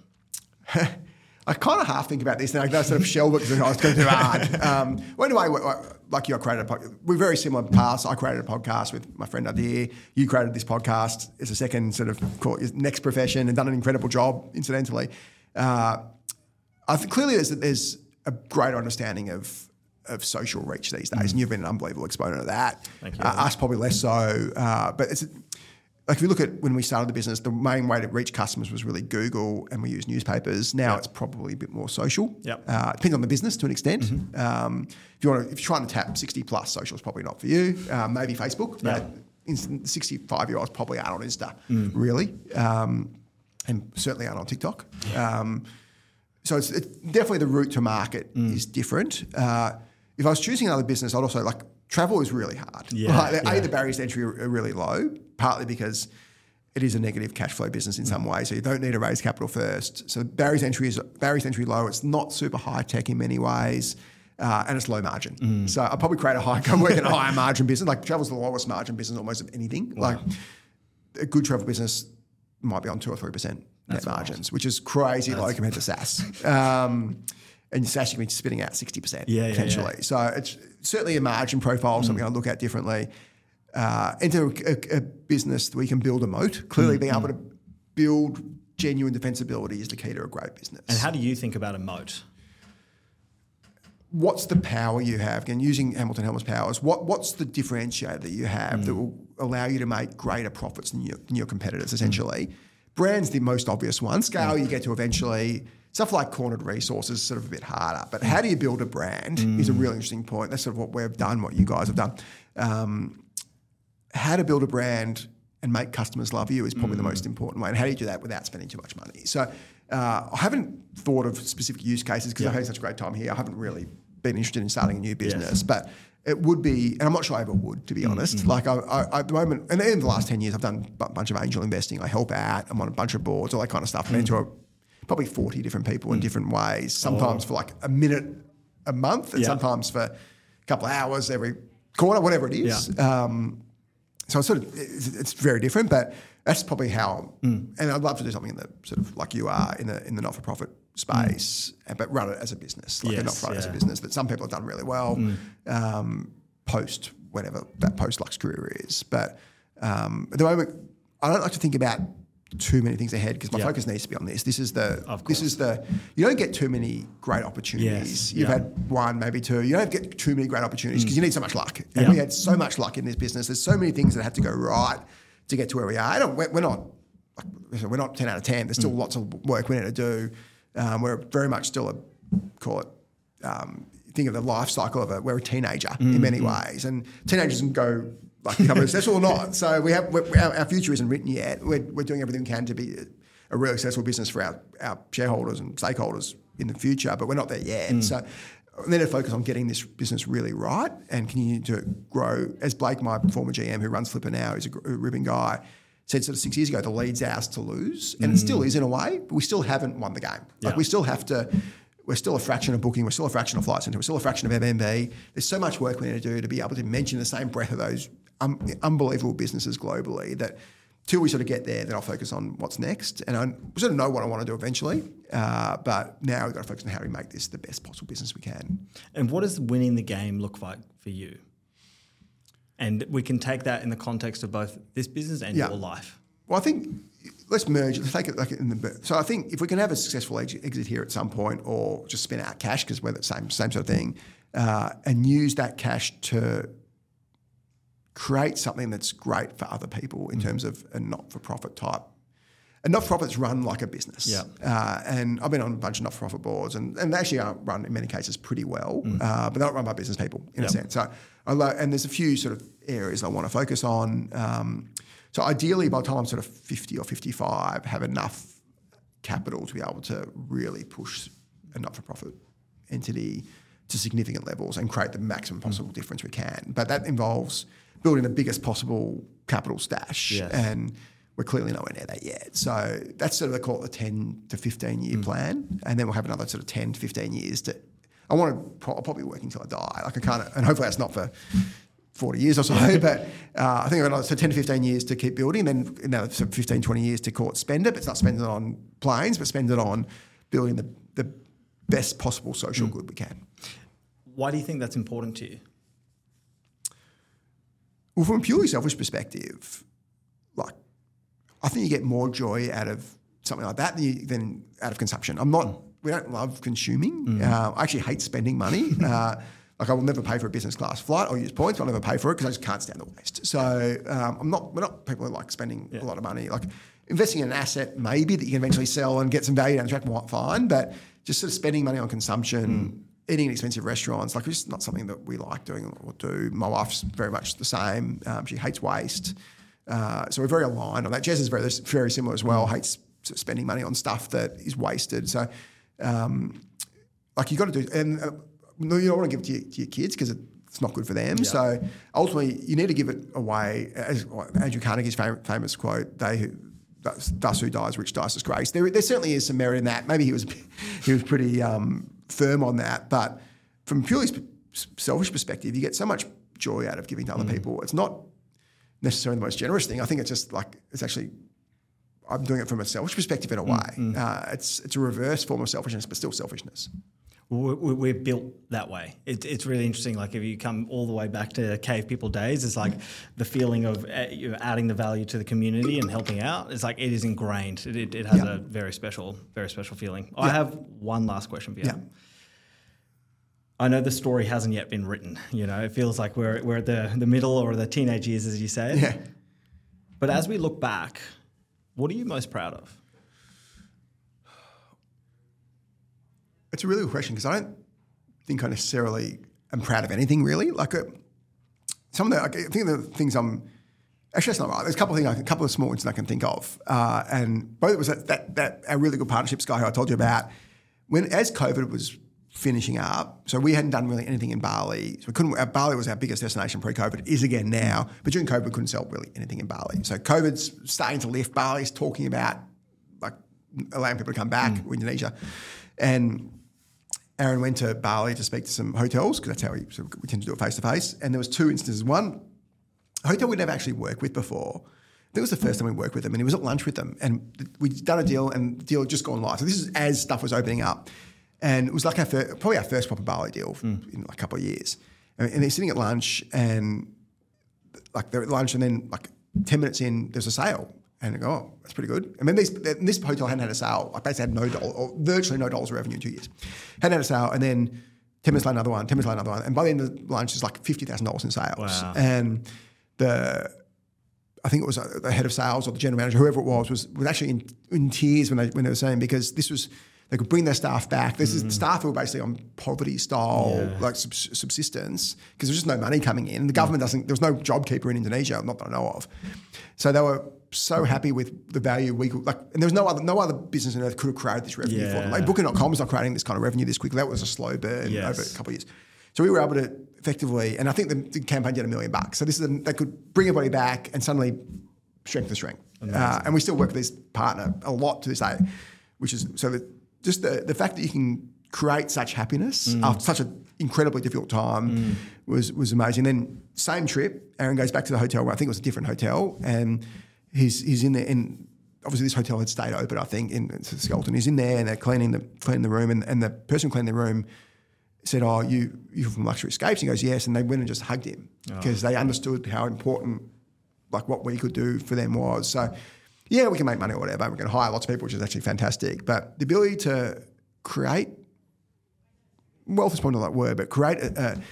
I kind of half think about this, and I sort of shelve it because I was going too hard. Well, anyway, like you, I created a podcast. We're very similar paths. I created a podcast with my friend Adir. You created this podcast as a second sort of next profession and done an incredible job, incidentally. I think clearly there's a greater understanding of social reach these days, and you've been an unbelievable exponent of that. Thank you. Us probably less so, but it's like if you look at when we started the business, the main way to reach customers was really Google, and we use newspapers. Now it's probably a bit more social. Yep. Depends on the business to an extent. If you're trying to tap 60 plus, social is probably not for you. Maybe Facebook. Yep. 65-year-olds probably aren't on Insta, really, and certainly aren't on TikTok. So it's definitely the route to market is different. If I was choosing another business, I'd also travel is really hard. The barriers to entry are really low, partly because it is a negative cash flow business in some ways, so you don't need to raise capital first. So barriers to entry low. It's not super high tech in many ways, and it's low margin. So I'll probably create I'm working a higher margin business. Like travel's the lowest margin business almost of anything. Wow. Like a good travel business might be on 2 or 3% net margins, which is crazy low compared to SaaS. And SaaS you can be spitting out 60% potentially. Yeah. So it's certainly a margin profile, something I look at differently. Into a business that we can build a moat. Clearly being able to build genuine defensibility is the key to a great business. And how do you think about a moat? What's the power you have? Again, using Hamilton Helmers powers, what's the differentiator that you have that will allow you to make greater profits than your competitors, essentially? Brand's the most obvious one. Scale you get to eventually. Stuff like cornered resources is sort of a bit harder. But how do you build a brand is a really interesting point. That's sort of what we've done, what you guys have done. How to build a brand and make customers love you is probably the most important way. And how do you do that without spending too much money? So I haven't thought of specific use cases because I've had such a great time here. I haven't really been interested in starting a new business. But it would be, and I'm not sure I ever would, to be honest. Like I at the moment, and in the last 10 years, I've done a bunch of angel investing. I help out. I'm on a bunch of boards, all that kind of stuff. I'm into probably 40 different people in different ways, sometimes for like a minute a month and sometimes for a couple of hours every quarter, whatever it is. So it's very different, but that's probably how, and I'd love to do something in the sort of like you are in the not-for-profit space, but run it as a business, like not run it as a business, but some people have done really well post whatever that post-Lux career is. But at the moment, I don't like to think about too many things ahead because my focus needs to be on this. This is you don't get too many great opportunities. You've had one, maybe two. You don't get too many great opportunities because you need so much luck. And we had so much luck in this business. There's so many things that had to go right to get to where we are. We're not 10 out of 10. There's still lots of work we need to do. We're very much still think of the life cycle of we're a teenager in many ways. And teenagers can go become successful or not. So our future isn't written yet. We're doing everything we can to be a really successful business for our shareholders and stakeholders in the future, but we're not there yet. So I need to focus on getting this business really right and continue to grow. As Blake, my former GM who runs Flipper now, is a ripping guy, said sort of 6 years ago, the lead's ours to lose. And it still is in a way, but we still haven't won the game. We still have to... We're still a fraction of booking. We're still a fraction of Flight Centre. We're still a fraction of Airbnb. There's so much work we need to do to be able to mention the same breadth of those unbelievable businesses globally that till we sort of get there, then I'll focus on what's next. And I sort of know what I want to do eventually. But now we've got to focus on how we make this the best possible business we can. And what does winning the game look like for you? And we can take that in the context of both this business and your life. Well, I think let's merge. Let's take it like so I think if we can have a successful exit here at some point, or just spin out cash because we're the same sort of thing, and use that cash to create something that's great for other people in terms of a not-for-profit type. And not-for-profits run like a business. Yeah. And I've been on a bunch of not-for-profit boards and they actually are run in many cases pretty well, but they're not run by business people in a sense. So, and there's a few sort of areas I want to focus on. So ideally, by the time I'm sort of 50 or 55, have enough capital to be able to really push a not-for-profit entity to significant levels and create the maximum possible difference we can. But that involves building the biggest possible capital stash, and we're clearly nowhere near that yet. So that's sort of, they call it the 10 to 15 year plan, and then we'll have another sort of 10 to 15 years to. I'll probably work until I die. Like I can't, and hopefully that's not for 40 years or so, but I think I've got 10 to 15 years to keep building, and then another sort of 15, 20 years to call it spend it, but it's not spend it on planes, but spend it on building the best possible social good we can. Why do you think that's important to you? Well, from a purely selfish perspective, like I think you get more joy out of something like that than out of consumption. We don't love consuming. I actually hate spending money. Like I will never pay for a business class flight. I'll use points, but I'll never pay for it because I just can't stand the waste. So we're not people who like spending a lot of money. Like investing in an asset maybe that you can eventually sell and get some value down the track, fine. But just sort of spending money on consumption, eating in expensive restaurants, like it's just not something that we like doing or do. My wife's very much the same. She hates waste. So we're very aligned on that. Jez is very similar as well, hates spending money on stuff that is wasted. So like you got to do, and you don't want to give it to your kids because it's not good for them. Yeah. So ultimately you need to give it away. As Andrew Carnegie's famous quote, thus who dies rich dies as grace. There certainly is some merit in that. Maybe he was pretty firm on that, but from a purely selfish perspective, you get so much joy out of giving to other people. It's not necessarily the most generous thing. I think it's just like, it's actually, I'm doing it from a selfish perspective in a way. It's a reverse form of selfishness, but still selfishness. We're built that way. It's really interesting. Like if you come all the way back to cave people days, it's like the feeling of adding the value to the community and helping out. It's like it is ingrained. It has a very special feeling. I have one last question for you. Yeah. I know the story hasn't yet been written. You know, it feels like we're at the middle or the teenage years, as you say. Yeah. But as we look back, what are you most proud of? It's a really good question because I don't think I necessarily am proud of anything really. Like I think the things actually that's not right. There's a couple of small incidents I can think of, and both was that our really good partnerships guy who I told you about. As COVID was finishing up, so we hadn't done really anything in Bali. So Bali was our biggest destination pre-COVID, is again now, but during COVID we couldn't sell really anything in Bali. So COVID's starting to lift. Bali's talking about like allowing people to come back, or Indonesia, and Aaron went to Bali to speak to some hotels because that's how we tend to do it face to face. And there was two instances. One, a hotel we'd never actually worked with before. I think it was the first time we worked with them, and he was at lunch with them, and we'd done a deal, and the deal had just gone live. So this is as stuff was opening up, and it was like probably our first proper Bali deal in a couple of years. And they're sitting at lunch, and like they're at lunch, and then like 10 minutes in, there's a sale. And I go, oh, that's pretty good. And then this hotel hadn't had a sale. I basically had $0 or virtually $0 of revenue in 2 years. Hadn't had a sale, and then 10 minutes later another one, 10 minutes later another one. And by the end of the lunch, there's like $50,000 in sales. Wow. And I think it was the head of sales or the general manager, whoever it was actually in tears when they were saying, because this was, they could bring their staff back. This is staff who were basically on poverty style, like subsistence, because there's just no money coming in. The government there's no JobKeeper in Indonesia, not that I know of. So they were so happy with the value we could, like, and there was no other business on earth could have created this revenue for them. Like Booking.com was not creating this kind of revenue this quickly. That was a slow burn over a couple of years. So we were able to effectively, and I think the campaign did $1 million. So they could bring everybody back and suddenly strength to strength. And we still work with this partner a lot to this day, which is so that just the fact that you can create such happiness after such an incredibly difficult time was amazing. Then same trip, Aaron goes back to the hotel where I think it was a different hotel, and he's in there, and obviously this hotel had stayed open, I think, in Skelton. He's in there and they're cleaning the room, and the person cleaning the room said, oh, you're from Luxury Escapes? He goes, yes. And they went and just hugged him because they understood how important, like, what we could do for them was. So, yeah, we can make money or whatever. We're going to hire lots of people, which is actually fantastic. But the ability to create, wealth is probably not that word, but create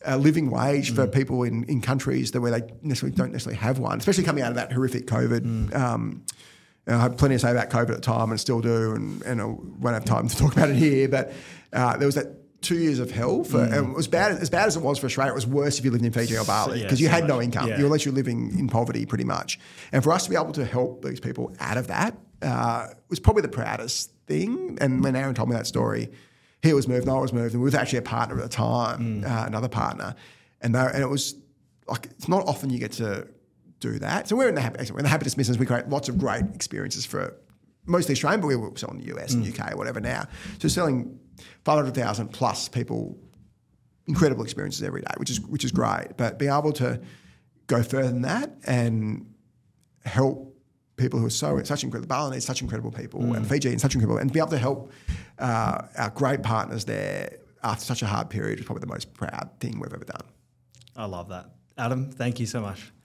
a living wage for people in countries where they don't necessarily have one, especially coming out of that horrific COVID. I had plenty to say about COVID at the time and still do, and I won't have time to talk about it here, but there was that 2 years of hell and it was as bad as it was for Australia. It was worse if you lived in Fiji or Bali because you had no income. Yeah. You were literally living in poverty pretty much. And for us to be able to help these people out of that was probably the proudest thing. And when Aaron told me that story, he was moved, I was moved, and we were actually a partner at the time, another partner, and it was like it's not often you get to do that. So we're in the happiness business. We create lots of great experiences for mostly Australian, but we will sell in the US and UK, whatever now. So selling 500,000 plus people, incredible experiences every day, which is great. But being able to go further than that and help people who are such incredible, Balinese, such incredible people, and Fiji, and such incredible, and be able to help our great partners there after such a hard period is probably the most proud thing we've ever done. I love that. Adam, thank you so much.